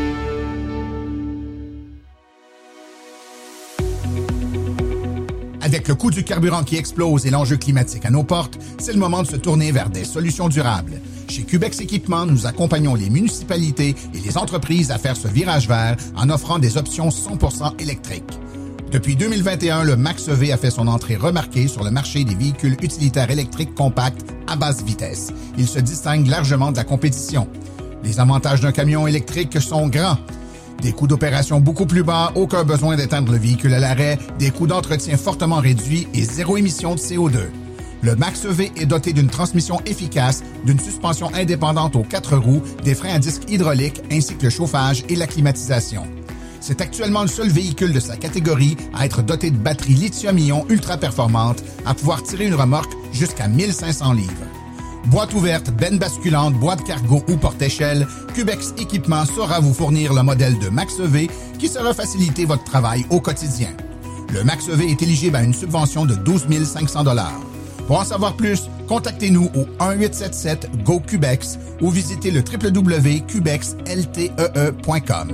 Avec Avec le coût du carburant qui explose et l'enjeu climatique à nos portes, c'est le moment de se tourner vers des solutions durables. Chez Cubex Équipement, nous accompagnons les municipalités et les entreprises à faire ce virage vert en offrant des options 100% électriques. Depuis 2021, le Max-EV a fait son entrée remarquée sur le marché des véhicules utilitaires électriques compacts à basse vitesse. Il se distingue largement de la compétition. Les avantages d'un camion électrique sont grands. Des coûts d'opération beaucoup plus bas, aucun besoin d'éteindre le véhicule à l'arrêt, des coûts d'entretien fortement réduits et zéro émission de CO2. Le Max-EV est doté d'une transmission efficace, d'une suspension indépendante aux 4 roues, des freins à disque hydrauliques ainsi que le chauffage et la climatisation. C'est actuellement le seul véhicule de sa catégorie à être doté de batteries lithium-ion ultra performantes, à pouvoir tirer une remorque jusqu'à 1500 livres. Boîte ouverte, benne basculante, boîte cargo ou porte-échelle, Cubex Équipement saura vous fournir le modèle de Max-EV qui saura faciliter votre travail au quotidien. Le Max-EV est éligible à une subvention de 12 500 $. Pour en savoir plus, contactez-nous au 1-877-GO-CUBEX ou visitez le www.cubexltee.com.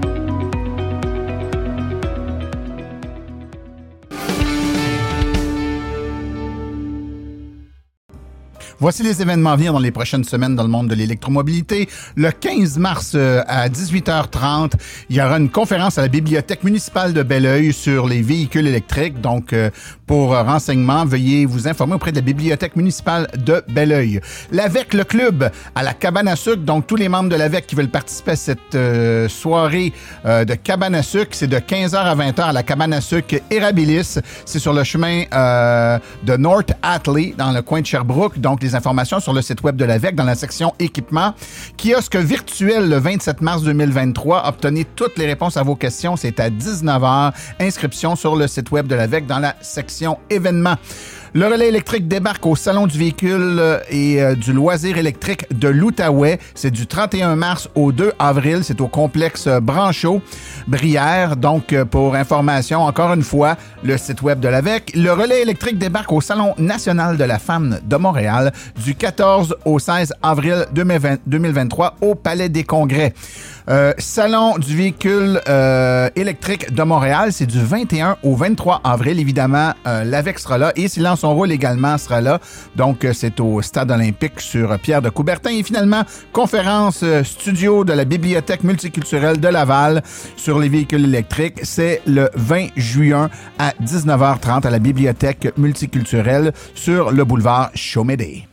Voici les événements à venir dans les prochaines semaines dans le monde de l'électromobilité. Le 15 mars à 18h30, il y aura une conférence à la Bibliothèque municipale de Belleuil sur les véhicules électriques. Donc, pour renseignements, veuillez vous informer auprès de la Bibliothèque municipale de Belleuil. L'AVEC, le club, à la cabane à sucre. Donc, tous les membres de l'AVEC qui veulent participer à cette soirée de cabane à sucre, c'est de 15h à 20h à la cabane à sucre Érabilis. C'est sur le chemin de North Atlee, dans le coin de Sherbrooke. Donc, les informations sur le site web de l'AVEC dans la section équipement. Kiosque virtuel le 27 mars 2023. Obtenez toutes les réponses à vos questions. C'est à 19h. Inscription sur le site web de l'AVEC dans la section événements. Le relais électrique débarque au Salon du véhicule et du loisir électrique de l'Outaouais. C'est du 31 mars au 2 avril. C'est au complexe Branchot, Brière. Donc, pour information, encore une fois, le site web de l'AVEC. Le relais électrique débarque au Salon national de la femme de Montréal du 14 au 16 avril 2023 au Palais des Congrès. Salon du véhicule électrique de Montréal, c'est du 21 au 23 avril. Évidemment, l'AVEC sera là et Silence on roule également sera là. Donc, c'est au Stade olympique sur Pierre de Coubertin. Et finalement, conférence studio de la Bibliothèque multiculturelle de Laval sur les véhicules électriques. C'est le 20 juin à 19h30 à la Bibliothèque multiculturelle sur le boulevard Chaumédé.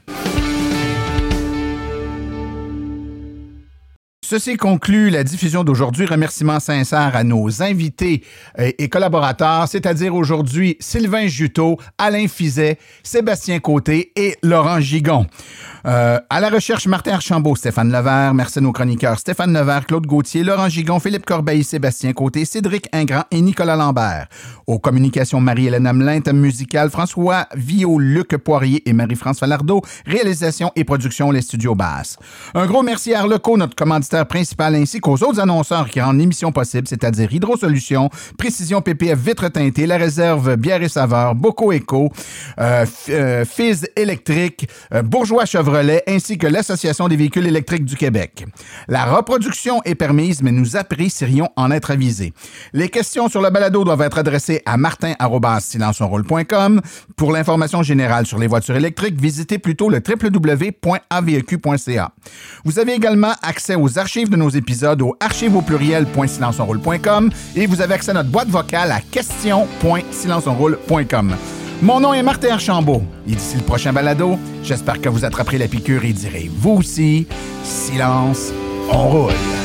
Ceci conclut la diffusion d'aujourd'hui. Remerciements sincères à nos invités et collaborateurs, c'est-à-dire aujourd'hui Sylvain Juteau, Alain Fizet, Sébastien Côté et Laurent Gigon. À la recherche, Martin Archambault, Stéphane Levert. Merci à nos chroniqueurs Stéphane Levert, Claude Gauthier, Laurent Gigon, Philippe Corbeil, Sébastien Côté, Cédric Ingrand et Nicolas Lambert. Aux communications, Marie-Hélène Hamelin, thème musical, François Villot, Luc Poirier et Marie-France Falardeau. Réalisation et production, les studios Basses. Un gros merci à Arleco, notre commanditaire principal, ainsi qu'aux autres annonceurs qui rendent l'émission possible, c'est-à-dire Hydro Solutions, Précision PPF Vitre Teintée, La Réserve Bière et Saveurs, Boco Eco, Fizz Électrique, Bourgeois Chevrolet, ainsi que l'Association des véhicules électriques du Québec. La reproduction est permise, mais nous apprécierions en être avisés. Les questions sur le balado doivent être adressées à martin@silenceonroule.com. Pour l'information générale sur les voitures électriques, visitez plutôt le www.aveq.ca. Vous avez également accès aux archives de nos épisodes au archives-au-pluriel.silenceonroule.com et vous avez accès à notre boîte vocale à question.silenceonroule.com. Mon nom est Martin Archambault et d'ici le prochain balado, j'espère que vous attraperez la piqûre et direz vous aussi, silence, on roule.